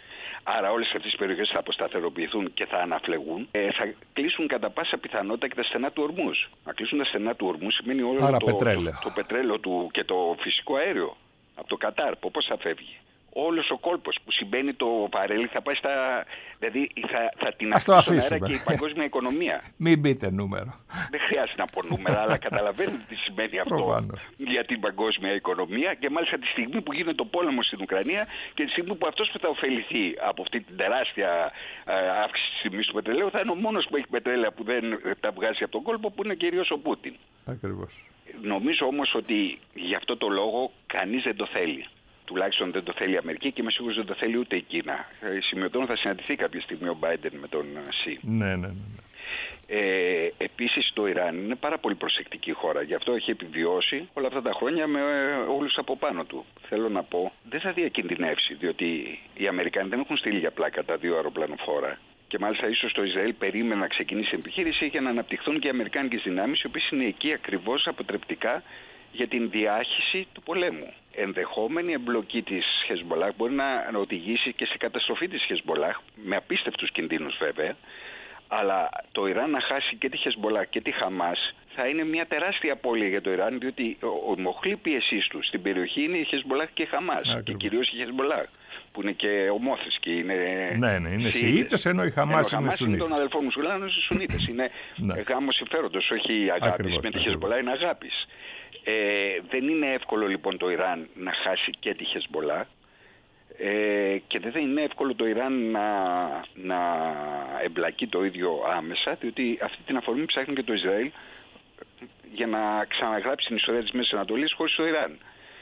άρα όλες αυτές οι περιοχές θα αποσταθεροποιηθούν και θα αναφλεγούν, ε, θα κλείσουν κατά πάσα πιθανότητα και τα στενά του Ορμούζ. Να κλείσουν τα στενά του Ορμούζ σημαίνει όλο άρα το, πετρέλαιο. το, το πετρέλαιο του και το φυσικό αέριο από το Κατάρ. Πώς θα φεύγει? Όλος ο κόλπος που συμβαίνει το παρέλι θα πάει στα... Δηλαδή θα, θα την αφήσει στον αέρα και η παγκόσμια οικονομία. Μην πείτε νούμερο. Δεν χρειάζεται να πω νούμερα, αλλά καταλαβαίνετε τι σημαίνει αυτό Προφανώς. για την παγκόσμια οικονομία και μάλιστα τη στιγμή που γίνεται το πόλεμο στην Ουκρανία και τη στιγμή που αυτός που θα ωφεληθεί από αυτή την τεράστια αύξηση της τιμής του πετρελαίου θα είναι ο μόνος που έχει πετρέλαια που δεν τα βγάζει από τον κόλπο, που είναι κυρίως ο Πούτιν. Ακριβώς. Νομίζω όμως ότι γι' αυτό το λόγο κανείς δεν το θέλει. Τουλάχιστον δεν το θέλει η Αμερική και είμαι σίγουρος δεν το θέλει ούτε η Κίνα. Σημειωτών θα συναντηθεί κάποια στιγμή ο Μπάιντεν με τον Σι. Ναι, ναι, ναι. Ε, επίσης το Ιράν είναι πάρα πολύ προσεκτική χώρα. Γι' αυτό έχει επιβιώσει όλα αυτά τα χρόνια με όλους από πάνω του. Θέλω να πω, δεν θα διακινδυνεύσει, διότι οι Αμερικάνοι δεν έχουν στείλει για πλάκα τα δύο αεροπλανοφόρα. Και μάλιστα ίσως το Ισραήλ περίμενε να ξεκινήσει επιχείρηση για να αναπτυχθούν και οι αμερικάνικες δυνάμεις, οι οποίες είναι εκεί ακριβώς αποτρεπτικά για την διάχυση του πολέμου. Ενδεχόμενη εμπλοκή της Χεσμολάχ μπορεί να οδηγήσει και σε καταστροφή της Χεσμολάχ, με απίστευτους κινδύνους βέβαια, αλλά το Ιράν να χάσει και τη Χεσμολάχ και τη Χαμάς θα είναι μια τεράστια απώλεια για το Ιράν, διότι ο μοχλή πίεσής του στην περιοχή είναι η Χεσμολάχ και η Χαμάς, Ακριβώς. και κυρίως η Χεσμολάχ, που είναι και ομόθες και είναι... Ναι, ναι, είναι Σιήτες, ενώ η Χαμάς είναι Σουνίτες. Είναι των αδελφών μουσουλμάνων οι Σουνίτες. Είναι ναι. γάμο συμφέροντος, όχι αγάπης. Με τη Χεσμολάχ είναι αγάπης. Ε, δεν είναι εύκολο λοιπόν το Ιράν να χάσει και τη Χεσμολάχ ε, και δεν είναι εύκολο το Ιράν να, να εμπλακεί το ίδιο άμεσα, διότι αυτή την αφορμή ψάχνει και το Ισραήλ για να ξαναγράψει την ιστορία της Μέσης Ανατολής χωρίς το Ιράν.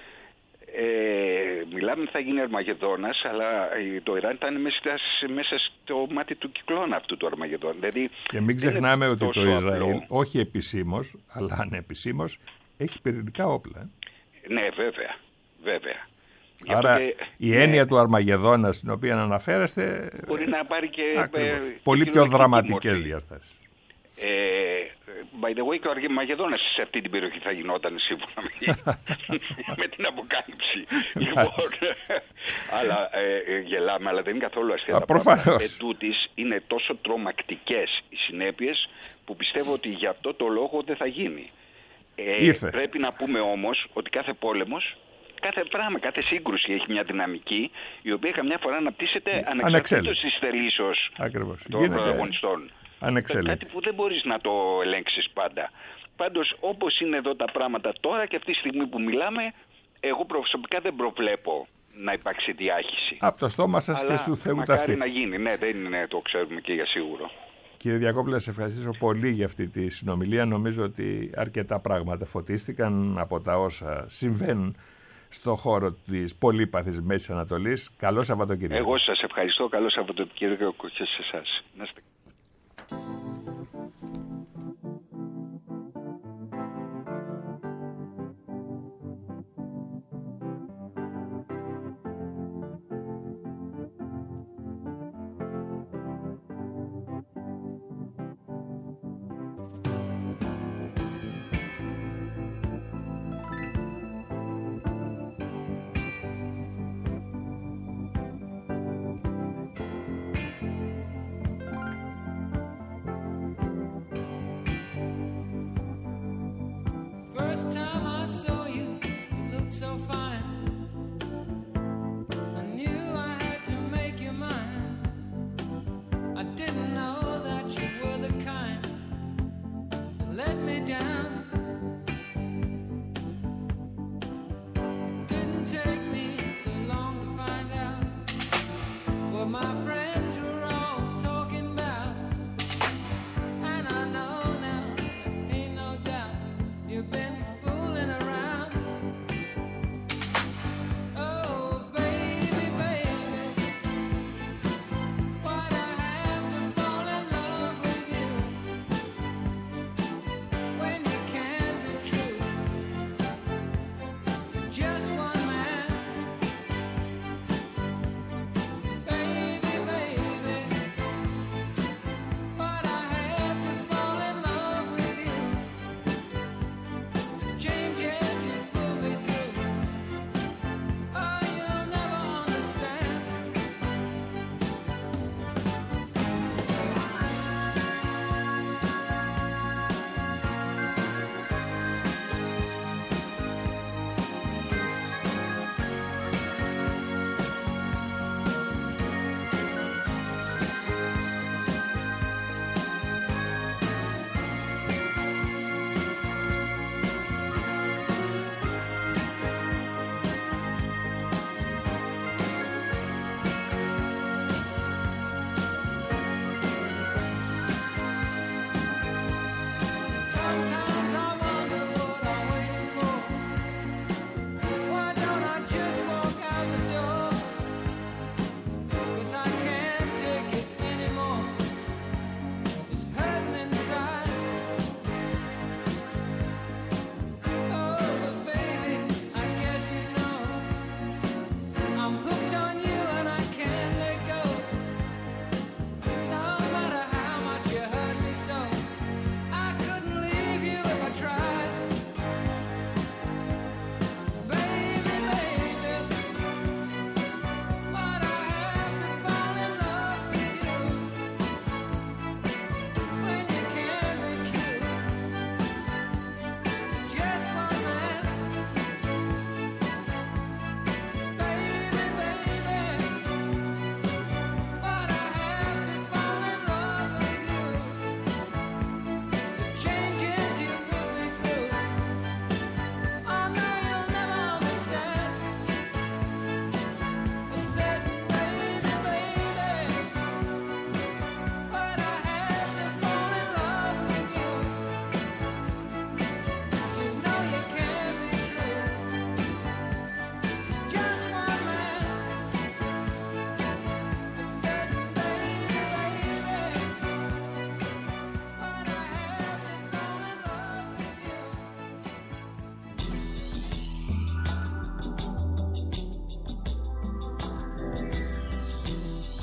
Ε, μιλάμε ότι θα γίνει Αρμαγεδόνας, αλλά το Ιράν ήταν μέσα, μέσα στο μάτι του κυκλώνα αυτού του Αρμαγεδόνα. Δηλαδή, και μην ξεχνάμε ότι το Ισραήλ, απλό. όχι επισήμως, αλλά ανεπισήμως, έχει πυρηνικά όπλα. Ναι, βέβαια, βέβαια. Άρα και, η ναι, έννοια του Αρμαγεδόνα στην οποία αναφέρεστε μπορεί να πάρει και ε, πολύ πιο δραματικές διαστάσεις. Ε, by the way, και ο Αρμαγεδόνας σε αυτή την περιοχή θα γινόταν σίγουρα με την αποκάλυψη. Λοιπόν, αλλά ε, γελάμε, αλλά δεν είναι καθόλου αστεία τα πράγματα. Ετούτοις είναι τόσο τρομακτικές οι συνέπειες που πιστεύω ότι γι' αυτό το λόγο δεν θα γίνει. Ε, πρέπει να πούμε όμως ότι κάθε πόλεμος, κάθε πράγμα, κάθε σύγκρουση έχει μια δυναμική η οποία καμιά φορά αναπτύσσεται ανεξαρτήτως της θελήσεως των πρωταγωνιστών. Κάτι που δεν μπορείς να το ελέγξεις πάντα. Πάντως όπως είναι εδώ τα πράγματα τώρα και αυτή τη στιγμή που μιλάμε, εγώ προσωπικά δεν προβλέπω να υπάρξει διάχυση. Από το στόμα σας και σου Θεού τα μακάρι να γίνει, ναι, δεν είναι, το ξέρουμε και για σίγουρο. Κύριε Διακόπουλε, σε ευχαριστήσω πολύ για αυτή τη συνομιλία. Νομίζω ότι αρκετά πράγματα φωτίστηκαν από τα όσα συμβαίνουν στο χώρο της πολύπαθης Μέσης Ανατολής. Καλό Σαββατοκύριακο. Εγώ σας ευχαριστώ. Καλό Σαββατοκύριακο και σε εσάς. Να είστε. When you can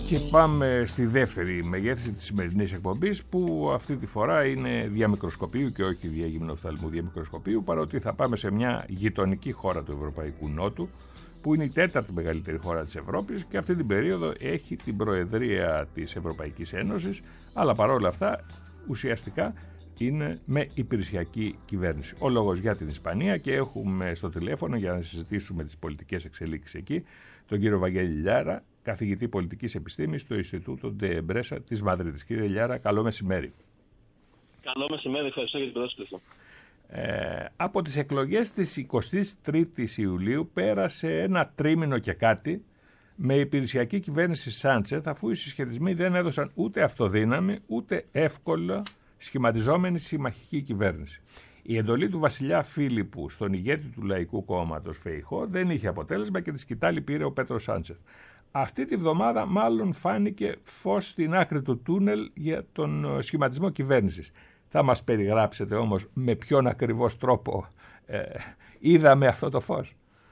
Και πάμε στη δεύτερη μεγέθυνση της σημερινής εκπομπής, που αυτή τη φορά είναι διαμικροσκοπίου και όχι διαγυμνοοφθαλμού διαμικροσκοπίου, παρότι θα πάμε σε μια γειτονική χώρα του Ευρωπαϊκού Νότου, που είναι η τέταρτη μεγαλύτερη χώρα της Ευρώπης και αυτή την περίοδο έχει την προεδρία της Ευρωπαϊκής Ένωσης, αλλά παρόλα αυτά ουσιαστικά είναι με υπηρεσιακή κυβέρνηση. Ο λόγος για την Ισπανία, και έχουμε στο τηλέφωνο για να συζητήσουμε τις πολιτικές εξελίξεις εκεί τον κύριο Βαγγέλη Λιάρα, καθηγητή πολιτικής επιστήμης στο Ινστιτούτο Ντε Εμπρέσα της Μαδρίτης. Κύριε Λιάρα, καλό μεσημέρι. Καλό μεσημέρι, ευχαριστώ για την πρόσκληση. Ε, από τις εκλογές της εικοστής τρίτης Ιουλίου πέρασε ένα τρίμηνο και κάτι με υπηρεσιακή κυβέρνηση Σάντσεθ, αφού οι συσχετισμοί δεν έδωσαν ούτε αυτοδύναμη ούτε εύκολα σχηματιζόμενη συμμαχική κυβέρνηση. Η εντολή του βασιλιά Φίλιππου στον ηγέτη του Λαϊκού Κόμματος Φεϊχώ δεν είχε αποτέλεσμα και τη σκητάλη πήρε ο Πέτρο Σάντσεθ. Αυτή τη βδομάδα μάλλον φάνηκε φως στην άκρη του τούνελ για τον σχηματισμό κυβέρνησης. Θα μας περιγράψετε όμως με ποιον ακριβώς τρόπο ε, είδαμε αυτό το φως?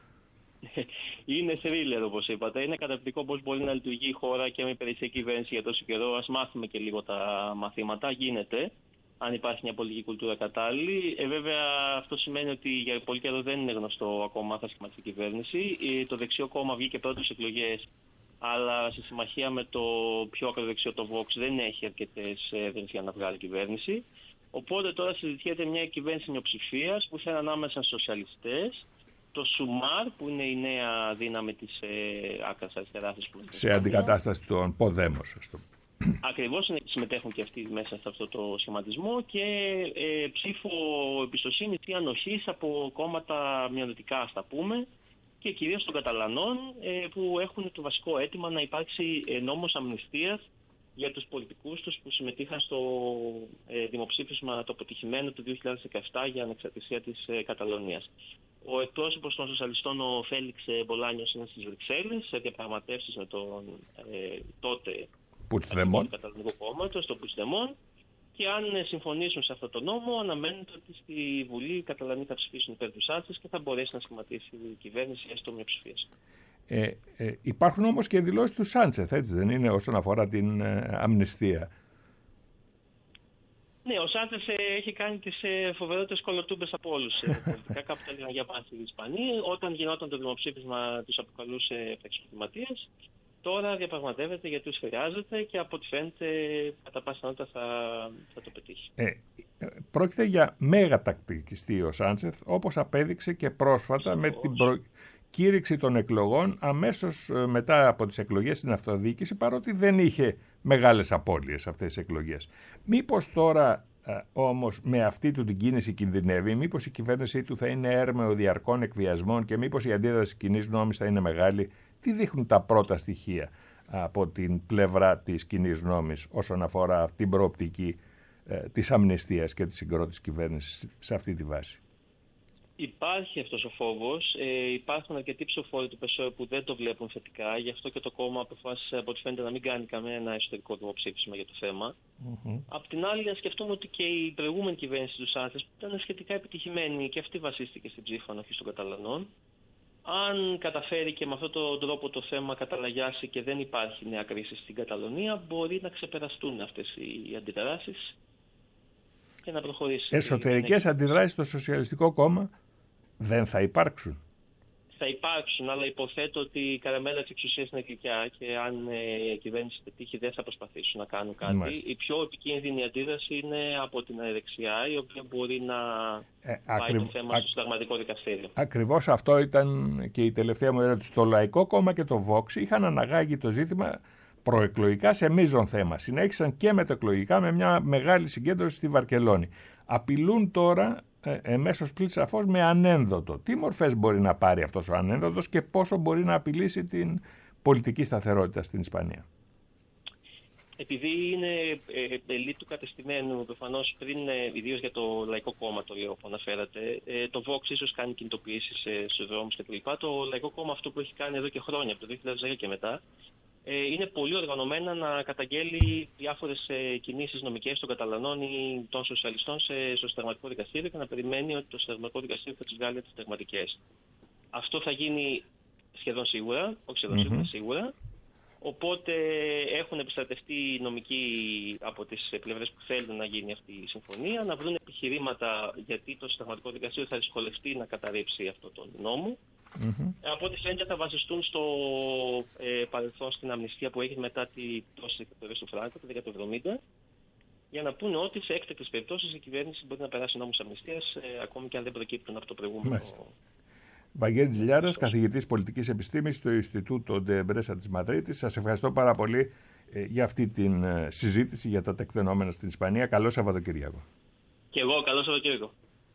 Είναι θρίλερ, όπως είπατε. Είναι καταπληκτικό πώς μπορεί να λειτουργεί η χώρα και με υπηρεσιακή κυβέρνηση για τόσο καιρό. Ας μάθουμε και λίγο τα μαθήματα. Γίνεται, αν υπάρχει μια πολιτική κουλτούρα κατάλληλη. Ε, βέβαια, αυτό σημαίνει ότι για πολύ καιρό δεν είναι γνωστό ακόμα θα σχηματιστεί κυβέρνηση. Ε, το δεξιό κόμμα βγήκε πρώτο στις εκλογές, αλλά σε συμμαχία με το πιο ακροδεξιό, το Vox, δεν έχει αρκετές έδρες για να βγάλει κυβέρνηση. Οπότε τώρα συζητιέται μια κυβέρνηση μειοψηφίας που θα είναι ανάμεσα στους σοσιαλιστές, το Σουμάρ, που είναι η νέα δύναμη της ε, άκρας αριστεράς. Σε αντικατάσταση των Ποδέμος, ας το πούμε. Ακριβώς, συμμετέχουν και αυτοί μέσα σε αυτό το σχηματισμό, και ε, ψήφο εμπιστοσύνης ή ανοχής από κόμματα μειονοτικά, ας τα πούμε, και κυρίως των Καταλανών, ε, που έχουν το βασικό αίτημα να υπάρξει νόμος αμνηστίας για τους πολιτικούς τους που συμμετείχαν στο ε, δημοψήφισμα το αποτυχημένο του δύο χιλιάδες δεκαεπτά για ανεξαρτησία της ε, Καταλωνίας. Ο εκπρόσωπος των σοσιαλιστών, ο Φέλιξ Μπολάνιος, είναι στις Βρυξέλλες σε διαπραγματεύσεις με τον ε, τότε Πουτσδεμόν, Καταλωνικό Κόμματος, τον Πουτσδεμόν, και αν συμφωνήσουν σε αυτό το νόμο, αναμένεται ότι στη Βουλή οι Καταλανοί θα ψηφίσουν υπέρ του Σάντσεθ και θα μπορέσει να σχηματίσει η κυβέρνηση έστω μειοψηφίας. Ε, ε, υπάρχουν όμως και δηλώσεις του Σάντσεθ, έτσι δεν είναι, όσον αφορά την ε, αμνηστία? Ναι, ο Σάντσεθ έχει κάνει τις ε, φοβερότερες κολοτούμπες από όλους ε, πολιτικά. Κάπου τα έλεγαν για πάση οι Ισπανοί. Όταν γινόταν το δημοψήφισμα, τους αποκαλούσε εξωματείας. Τώρα διαπραγματεύεται γιατί τους χρειάζεται και από ό,τι φαίνεται κατά πάσα πιθανότητα θα, θα το πετύχει. Ε, πρόκειται για μέγα τακτικιστή ο Σάντσεθ, όπως απέδειξε και πρόσφατα Σωστός. με την προκήρυξη των εκλογών αμέσως μετά από τις εκλογές στην αυτοδιοίκηση, παρότι δεν είχε μεγάλες απώλειες αυτές τις εκλογές. Μήπως τώρα ε, όμως με αυτή του την κίνηση κινδυνεύει, μήπως η κυβέρνησή του θα είναι έρμεο διαρκών εκβιασμών και μήπως η αντίδραση κοινής γνώμης θα είναι μεγάλη? Τι δείχνουν τα πρώτα στοιχεία από την πλευρά της κοινής γνώμης όσον αφορά την προοπτική ε, της αμνηστίας και της συγκρότησης κυβέρνησης σε αυτή τη βάση? Υπάρχει αυτός ο φόβος. Ε, υπάρχουν αρκετοί ψηφοφόροι του ΠΕΣΟΕ που δεν το βλέπουν θετικά. Γι' αυτό και το κόμμα αποφάσισε, από ό,τι φαίνεται, να μην κάνει κανένα εσωτερικό δημοψήφισμα για το θέμα. Mm-hmm. Απ' την άλλη, να σκεφτούμε ότι και η προηγούμενη κυβέρνηση του Σάντσεθ ήταν σχετικά επιτυχημένη και αυτή βασίστηκε στην ψήφο ανοχής των Καταλανών. Αν καταφέρει και με αυτόν τον τρόπο το θέμα καταλαγιάσει και δεν υπάρχει νέα κρίση στην Καταλωνία, μπορεί να ξεπεραστούν αυτές οι αντιδράσεις και να προχωρήσει. Εσωτερικές αντιδράσεις στο Σοσιαλιστικό Κόμμα δεν θα υπάρξουν? Θα υπάρξουν, αλλά υποθέτω ότι η καραμέλα της εξουσίας είναι γλυκιά και αν ε, η κυβέρνηση πετύχει δεν θα προσπαθήσουν να κάνουν κάτι. Μάλιστα. Η πιο επικίνδυνη αντίδραση είναι από την δεξιά, η οποία μπορεί να ε, πάει ακριβ... το θέμα α... στο συνταγματικό δικαστήριο. Ακριβώς αυτό ήταν και η τελευταία μου ερώτηση. Το Λαϊκό Κόμμα και το Vox είχαν αναγάγει το ζήτημα προεκλογικά σε μείζον θέμα. Συνέχισαν και μεταεκλογικά με μια μεγάλη συγκέντρωση στη Βαρκελόνη. Απειλούν τώρα ε, εμέσως πλην σαφώς με ανένδοτο. Τι μορφές μπορεί να πάρει αυτός ο ανένδοτος και πόσο μπορεί να απειλήσει την πολιτική σταθερότητα στην Ισπανία? Επειδή είναι ελίτ του κατεστημένου, προφανώς πριν, ε, ιδίως για το Λαϊκό Κόμμα, το λέω που αναφέρατε, ε, το Vox ίσως κάνει κινητοποιήσεις ε, στους δρόμους κτλ. Το Λαϊκό Κόμμα αυτό που έχει κάνει εδώ και χρόνια, από το δύο χιλιάδες δέκα και μετά, είναι πολύ οργανωμένα να καταγγέλει διάφορες κινήσεις νομικές των Καταλανών ή των σοσιαλιστών στο συνταγματικό δικαστήριο και να περιμένει ότι το συνταγματικό δικαστήριο θα τις βγάλει τις συνταγματικές. Αυτό θα γίνει σχεδόν σίγουρα, όχι σχεδόν mm-hmm. σίγουρα, σίγουρα. Οπότε έχουν επιστρατευτεί οι νομικοί από τις πλευρές που θέλουν να γίνει αυτή η συμφωνία, να βρουν επιχειρήματα γιατί το Συνταγματικό Δικαστήριο θα δυσκολευτεί να καταρρύψει αυτό τον νόμο. Mm-hmm. Από ό,τι φαίνεται θα βασιστούν στο ε, παρελθόν στην αμνηστία που έγινε μετά τη πτώση της δικτατορίας του Φράγκο το δεκαετία του εβδομήντα, για να πούνε ότι σε έκτακτες περιπτώσεις η κυβέρνηση μπορεί να περάσει νόμους αμνηστίας ε, ακόμη και αν δεν προκύπτουν από το προηγούμενο. Βαγγέλης Λιάρας, καθηγητής πολιτικής επιστήμης στο Ινστιτούτο Ντε Εμπρέσα της Μαδρίτης. Σας ευχαριστώ πάρα πολύ ε, για αυτή τη ε, συζήτηση για τα τεκτενόμενα στην Ισπανία. Καλό Σαββατοκύριακο. Και εγώ, καλό Σαββατοκύριακο.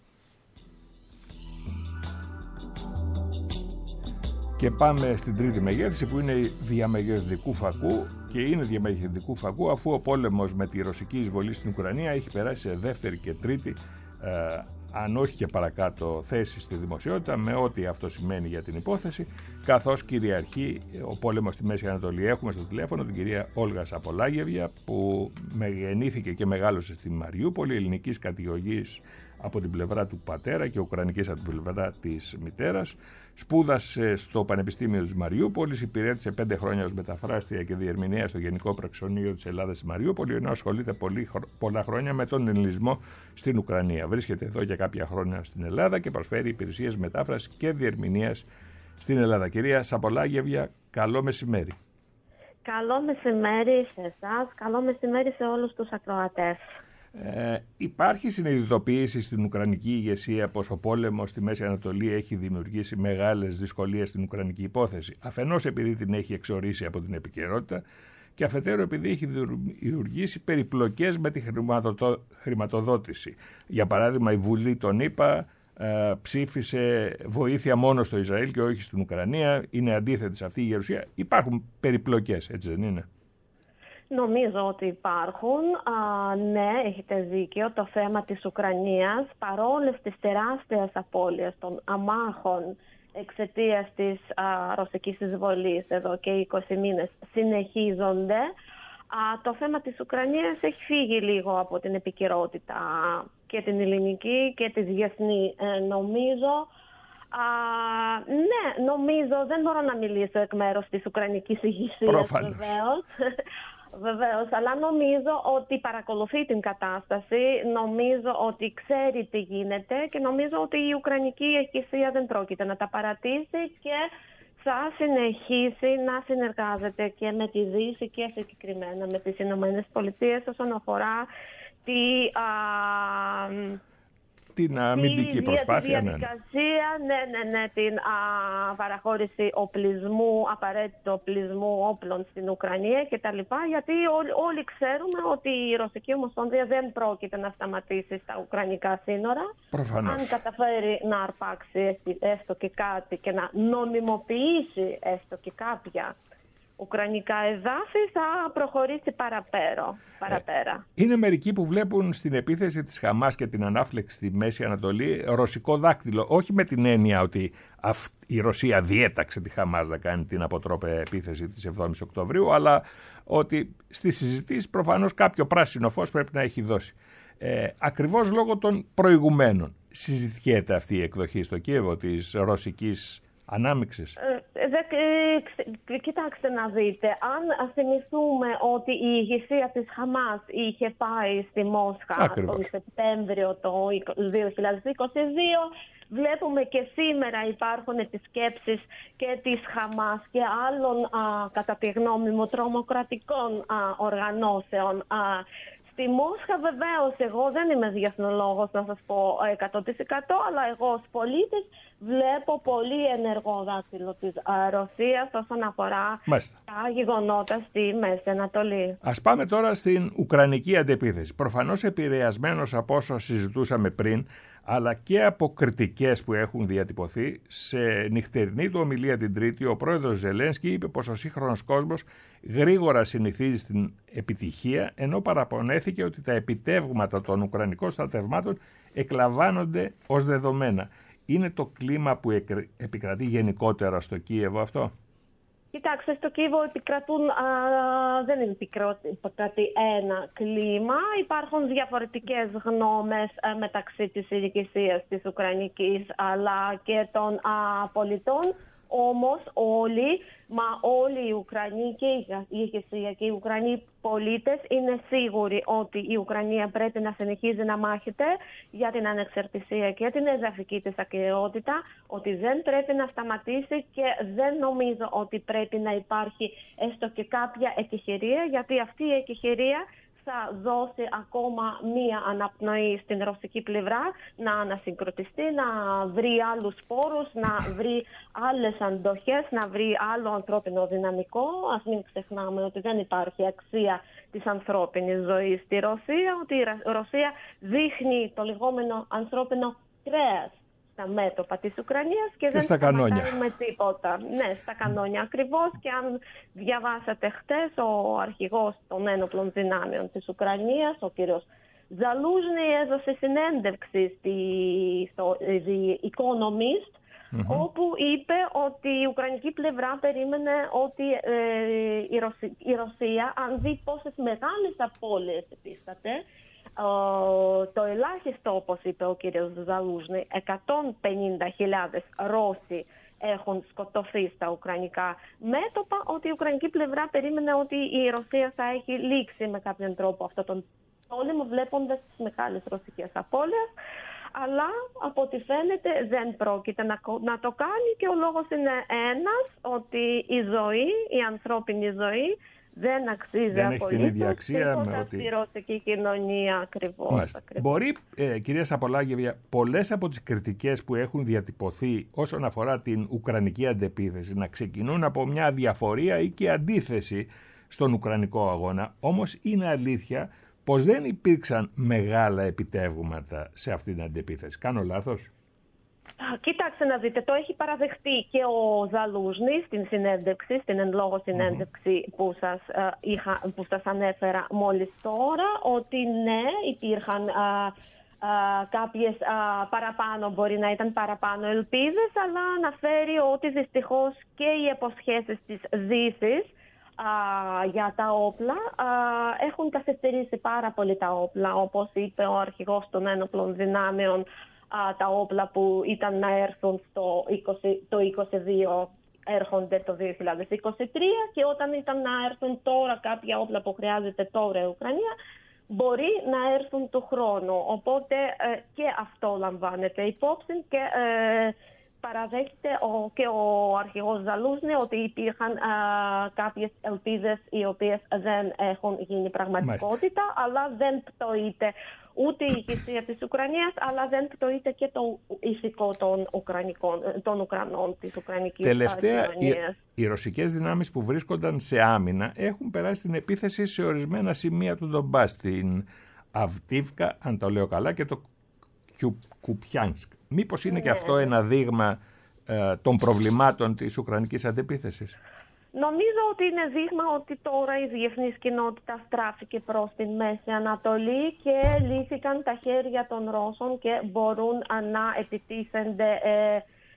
Και πάμε στην τρίτη μεγέθυνση που είναι διαμεγεθυντικού φακού, και είναι διαμεγεθυντικού φακού αφού ο πόλεμος με τη ρωσική εισβολή στην Ουκρανία έχει περάσει σε δεύτερη και τρίτη ε, αν όχι και παρακάτω θέση στη δημοσιότητα, με ό,τι αυτό σημαίνει για την υπόθεση, καθώς κυριαρχεί ο πόλεμος στη Μέση Ανατολή. Έχουμε στο τηλέφωνο την κυρία Όλγα Σαπολάγεβια, που γεννήθηκε και μεγάλωσε στη Μαριούπολη, ελληνικής καταγωγής από την πλευρά του πατέρα και ουκρανικής από την πλευρά της μητέρας. Σπούδασε στο Πανεπιστήμιο της Μαριούπολης, υπηρέτησε πέντε χρόνια ως μεταφράστρια και διερμηνέα στο Γενικό Πραξονείο της Ελλάδας στη Μαριούπολη, ενώ ασχολείται πολύ, πολλά χρόνια με τον ελληνισμό στην Ουκρανία. Βρίσκεται εδώ για κάποια χρόνια στην Ελλάδα και προσφέρει υπηρεσίες μετάφρασης και διερμηνίας στην Ελλάδα. Κυρία Σαπολάγεβια, καλό μεσημέρι. Καλό μεσημέρι σε εσάς, καλό μεσημέρι σε όλους τους ακροατές. Ε, υπάρχει συνειδητοποίηση στην Ουκρανική ηγεσία πως ο πόλεμος στη Μέση Ανατολή έχει δημιουργήσει μεγάλες δυσκολίες στην Ουκρανική υπόθεση, αφενός επειδή την έχει εξορίσει από την επικαιρότητα και αφετέρου επειδή έχει δημιουργήσει περιπλοκές με τη χρηματοδότηση. Για παράδειγμα, η Βουλή των ΗΠΑ ε, ψήφισε βοήθεια μόνο στο Ισραήλ και όχι στην Ουκρανία. Είναι αντίθετη σε αυτή η γερουσία. Υπάρχουν περιπλοκές, έτσι δεν είναι? Νομίζω ότι υπάρχουν. Α, ναι, έχετε δίκιο. Το θέμα της Ουκρανίας, παρόλες τις τεράστιες απώλειες των αμάχων εξαιτίας της α, ρωσικής εισβολής εδώ και είκοσι μήνες, συνεχίζονται. Α, το θέμα της Ουκρανίας έχει φύγει λίγο από την επικαιρότητα και την ελληνική και τη διεθνή. Ε, νομίζω... Α, ναι, νομίζω, δεν μπορώ να μιλήσω εκ μέρους της Ουκρανικής ηγεσίας, βεβαίως. Βεβαίως, αλλά νομίζω ότι παρακολουθεί την κατάσταση, νομίζω ότι ξέρει τι γίνεται και νομίζω ότι η Ουκρανική ηγεσία δεν πρόκειται να τα παρατήσει και θα συνεχίσει να συνεργάζεται και με τη Δύση και συγκεκριμένα με τις Ηνωμένες Πολιτείες όσον αφορά τη... Α, την αμυντική προσπάθεια, τη διαδικασία, ναι, ναι, ναι, ναι, την α, παραχώρηση οπλισμού, απαραίτητο οπλισμού όπλων στην Ουκρανία κτλ. Γιατί όλοι, όλοι ξέρουμε ότι η Ρωσική Ομοσπονδία δεν πρόκειται να σταματήσει στα ουκρανικά σύνορα. Προφανώς. Αν καταφέρει να αρπάξει έστω και κάτι και να νομιμοποιήσει έστω και κάποια ουκρανικά εδάφη, θα προχωρήσει παραπέρα. παραπέρα. Ε, είναι μερικοί που βλέπουν στην επίθεση της Χαμάς και την ανάφλεξη στη Μέση Ανατολή ρωσικό δάκτυλο. Όχι με την έννοια ότι αυ, η Ρωσία διέταξε τη Χαμάς να κάνει την αποτρόπαια επίθεση της εβδόμης Οκτωβρίου, αλλά ότι στις συζητήσεις προφανώς κάποιο πράσινο φως πρέπει να έχει δώσει. Ε, ακριβώς λόγω των προηγουμένων συζητιέται αυτή η εκδοχή στο Κίεβο της ρωσικής ανάμειξης. Ε, δε, ε, κοιτάξτε να δείτε, αν θυμηθούμε ότι η ηγεσία της Χαμάς είχε πάει στη Μόσχα Ακριβώς. τον Σεπτέμβριο το δύο χιλιάδες είκοσι δύο, βλέπουμε και σήμερα υπάρχουν επισκέψεις και της Χαμάς και άλλων, α, κατά τη γνώμη μου, τρομοκρατικών α, οργανώσεων. Α, Στη Μόσχα βεβαίως εγώ δεν είμαι διεθνολόγος να σας πω εκατό τοις εκατό, αλλά εγώ ως πολίτης βλέπω πολύ ενεργό δάκτυλο της α, Ρωσίας όσον αφορά Μάλιστα. τα γεγονότα στη Μέση Ανατολή. Ας πάμε τώρα στην Ουκρανική αντεπίθεση. Προφανώς επηρεασμένος από όσα συζητούσαμε πριν, αλλά και από κριτικές που έχουν διατυπωθεί, σε νυχτερινή του ομιλία την Τρίτη, ο πρόεδρος Ζελένσκι είπε πως ο σύγχρονος κόσμος γρήγορα συνηθίζει στην επιτυχία, ενώ παραπονέθηκε ότι τα επιτεύγματα των Ουκρανικών στρατευμάτων εκλαμβάνονται ως δεδομένα. Είναι το κλίμα που επικρατεί γενικότερα στο Κίεβο αυτό? Κοιτάξτε, στο Κίεβο επικρατούν, α, δεν επικρατεί ένα κλίμα. Υπάρχουν διαφορετικές γνώμες α, μεταξύ της ηγεσίας της Ουκρανικής αλλά και των α, πολιτών. Όμως όλοι, μα όλοι οι Ουκρανοί και η ηγεσία και οι Ουκρανοί πολίτες είναι σίγουροι ότι η Ουκρανία πρέπει να συνεχίζει να μάχεται για την ανεξαρτησία και την εδαφική της ακεραιότητα, ότι δεν πρέπει να σταματήσει και δεν νομίζω ότι πρέπει να υπάρχει έστω και κάποια εκεχηρία, γιατί αυτή η εκεχηρία θα δώσει ακόμα μία αναπνοή στην ρωσική πλευρά να ανασυγκροτιστεί, να βρει άλλους πόρους, να βρει άλλες αντοχές, να βρει άλλο ανθρώπινο δυναμικό. Ας μην ξεχνάμε ότι δεν υπάρχει αξία της ανθρώπινης ζωής στη Ρωσία, ότι η Ρωσία δείχνει το λεγόμενο ανθρώπινο κρέας στα μέτωπα της Ουκρανίας και, και δεν σταματάει με τίποτα. Ναι, στα κανόνια ακριβώς. Και αν διαβάσατε χτες, ο αρχηγός των ένοπλων δυνάμεων της Ουκρανίας, ο κύριος Ζαλούζνη, έδωσε συνέντευξη στη, στο The Economist, mm-hmm. όπου είπε ότι η Ουκρανική πλευρά περίμενε ότι ε, η, Ρωσία, η Ρωσία, αν δει πόσες μεγάλες απώλειες επίσταται, Uh, το ελάχιστο, όπως είπε ο κύριος Ζαλούζνη, εκατόν πενήντα χιλιάδες Ρώσοι έχουν σκοτωθεί στα ουκρανικά μέτωπα, ότι η ουκρανική πλευρά περίμενε ότι η Ρωσία θα έχει λήξει με κάποιον τρόπο αυτόν τον πόλεμο, βλέποντας τις μεγάλες ρωσικές απώλειες. Αλλά από ό,τι φαίνεται δεν πρόκειται να, να το κάνει, και ο λόγος είναι ένας, ότι η ζωή, η ανθρώπινη ζωή δεν αξίζει δεν έχει την ίδια αξία με ότι... στη ρωσική κοινωνία ακριβώς. ακριβώς. Μπορεί, ε, κυρία Σαπολάγεβια, πολλές από τις κριτικές που έχουν διατυπωθεί όσον αφορά την ουκρανική αντεπίθεση να ξεκινούν από μια αδιαφορία ή και αντίθεση στον ουκρανικό αγώνα, όμως είναι αλήθεια πως δεν υπήρξαν μεγάλα επιτεύγματα σε αυτή την αντεπίθεση. Κάνω λάθος? Κοίταξε να δείτε, το έχει παραδεχτεί και ο Ζαλούζνη στην συνέντευξη, στην εν λόγω συνέντευξη mm-hmm. που, σας, uh, είχα, που σας ανέφερα μόλις τώρα, ότι ναι, υπήρχαν uh, uh, κάποιες uh, παραπάνω, μπορεί να ήταν παραπάνω ελπίδες, αλλά αναφέρει ότι δυστυχώς και οι υποσχέσεις της Δύσης uh, για τα όπλα uh, έχουν καθυστερήσει πάρα πολύ τα όπλα, όπως είπε ο αρχηγός των ένοπλων δυνάμεων. Τα όπλα που ήταν να έρθουν στο είκοσι, το είκοσι δύο έρχονται το δύο χιλιάδες είκοσι τρία, και όταν ήταν να έρθουν τώρα κάποια όπλα που χρειάζεται τώρα η Ουκρανία, μπορεί να έρθουν του χρόνου. Οπότε ε, και αυτό λαμβάνεται υπόψη, και ε, παραδέχεται ο, και ο αρχηγός Ζαλούζνη ότι υπήρχαν α, κάποιες ελπίδες οι οποίες δεν έχουν γίνει πραγματικότητα. Μάλιστα. Αλλά δεν πτωείται ούτε η ηγεσία της Ουκρανίας, αλλά δεν πτωείται και το ηθικό των, των Ουκρανών της Ουκρανικής Τελευταία, κοινωνίας. Οι, οι ρωσικές δυνάμεις που βρίσκονταν σε άμυνα έχουν περάσει την επίθεση σε ορισμένα σημεία του Ντομπάς, στην Αυτίβκα, αν το λέω καλά, και το Κουπιάνσκ. Μήπως είναι ναι. και αυτό ένα δείγμα ε, των προβλημάτων της Ουκρανικής αντεπίθεσης? Νομίζω ότι είναι δείγμα ότι τώρα η διεθνής κοινότητα στράφηκε προς την Μέση Ανατολή και λύθηκαν τα χέρια των Ρώσων και μπορούν να επιτίθενται ε,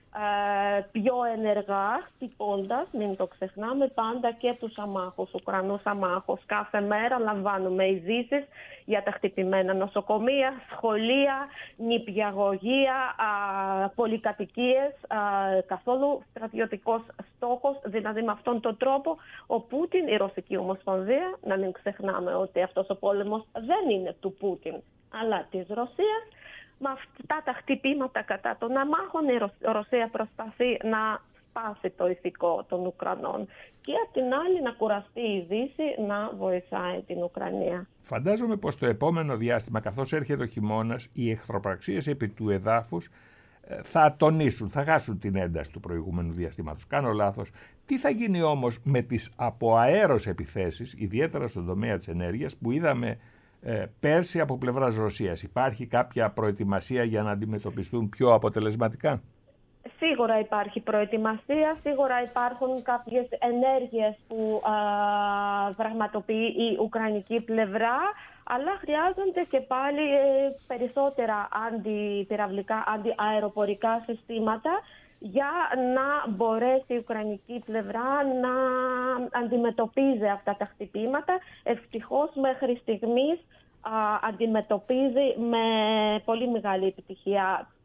ε, πιο ενεργά, χτυπώντας, μην το ξεχνάμε, πάντα και τους αμάχους, Ουκρανούς αμάχους. Κάθε μέρα λαμβάνουμε ειδήσεις για τα χτυπημένα νοσοκομεία, σχολεία, νηπιαγωγεία, α, πολυκατοικίες, α, καθόλου στρατιωτικός στόχος. Δηλαδή με αυτόν τον τρόπο ο Πούτιν, η Ρωσική Ομοσπονδία, να μην ξεχνάμε ότι αυτός ο πόλεμος δεν είναι του Πούτιν αλλά της Ρωσίας, με αυτά τα χτυπήματα κατά των αμάχων η Ρωσία προσπαθεί να σπάσει το ηθικό των Ουκρανών και απ' την άλλη να κουραστεί η Δύση να βοηθάει την Ουκρανία. Φαντάζομαι πως το επόμενο διάστημα, καθώς έρχεται ο χειμώνας, οι εχθροπραξίες επί του εδάφους θα τονίσουν, θα χάσουν την ένταση του προηγούμενου διαστήματος. Κάνω λάθος? Τι θα γίνει όμως με τις αποαέρος επιθέσεις, ιδιαίτερα στον τομέα της ενέργειας, που είδαμε ε, πέρσι από πλευράς Ρωσίας? Υπάρχει κάποια προετοιμασία για να αντιμετωπιστούν πιο αποτελεσματικά? Σίγουρα υπάρχει προετοιμασία, σίγουρα υπάρχουν κάποιες ενέργειες που α, πραγματοποιεί η Ουκρανική πλευρά, αλλά χρειάζονται και πάλι ε, περισσότερα αντιπυραυλικά, αντιαεροπορικά συστήματα για να μπορέσει η Ουκρανική πλευρά να αντιμετωπίζει αυτά τα χτυπήματα. Ευτυχώς μέχρι στιγμής α, αντιμετωπίζει με πολύ μεγάλη επιτυχία.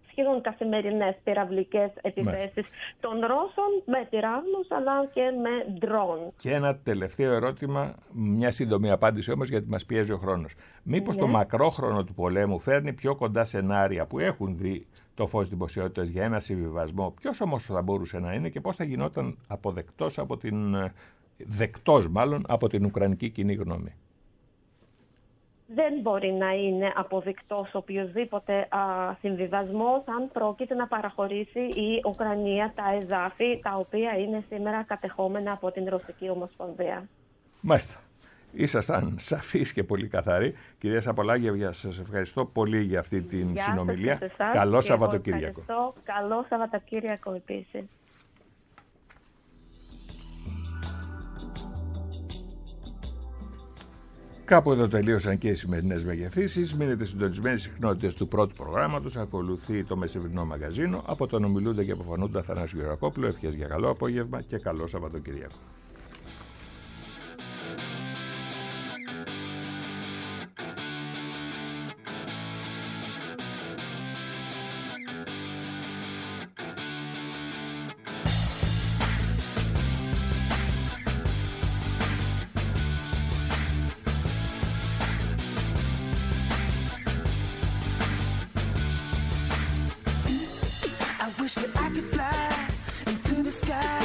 σχεδόν καθημερινές πυραυλικές επιθέσεις των Ρώσων με πυράβλους αλλά και με ντρόν. Και ένα τελευταίο ερώτημα, μια σύντομη απάντηση όμως γιατί μας πιέζει ο χρόνος. Μήπως ναι. το μακρόχρονο του πολέμου φέρνει πιο κοντά σενάρια που έχουν δει το φως δημοσιότητας για ένα συμβιβασμό? Ποιος όμως θα μπορούσε να είναι και πώς θα γινόταν αποδεκτός από την, δεκτός μάλλον από την ουκρανική κοινή γνώμη? Δεν μπορεί να είναι αποδεικτός οποιοδήποτε α, συμβιβασμός αν πρόκειται να παραχωρήσει η Ουκρανία τα εδάφη τα οποία είναι σήμερα κατεχόμενα από την Ρωσική Ομοσπονδία. Μάλιστα. Ήσασταν σαφείς και πολύ καθαροί. Κυρία Σαπολάγευα, σας ευχαριστώ πολύ για αυτή την Γεια συνομιλία. σας εσάς. Καλό Σαββατοκύριακο. Καλό Σαββατοκύριακο επίσης. Κάπου εδώ τελείωσαν και οι σημερινές μεγεθύσεις. Μείνετε συντονισμένοι στις συχνότητες του πρώτου προγράμματος. Ακολουθεί το μεσημερινό μαγαζίνο. Από τον ομιλούντα και αποφανούντα Θανάση Γεωργακόπουλο. Ευχές για καλό απόγευμα και καλό Σαββατοκύριακο. Wish that I could fly into the sky.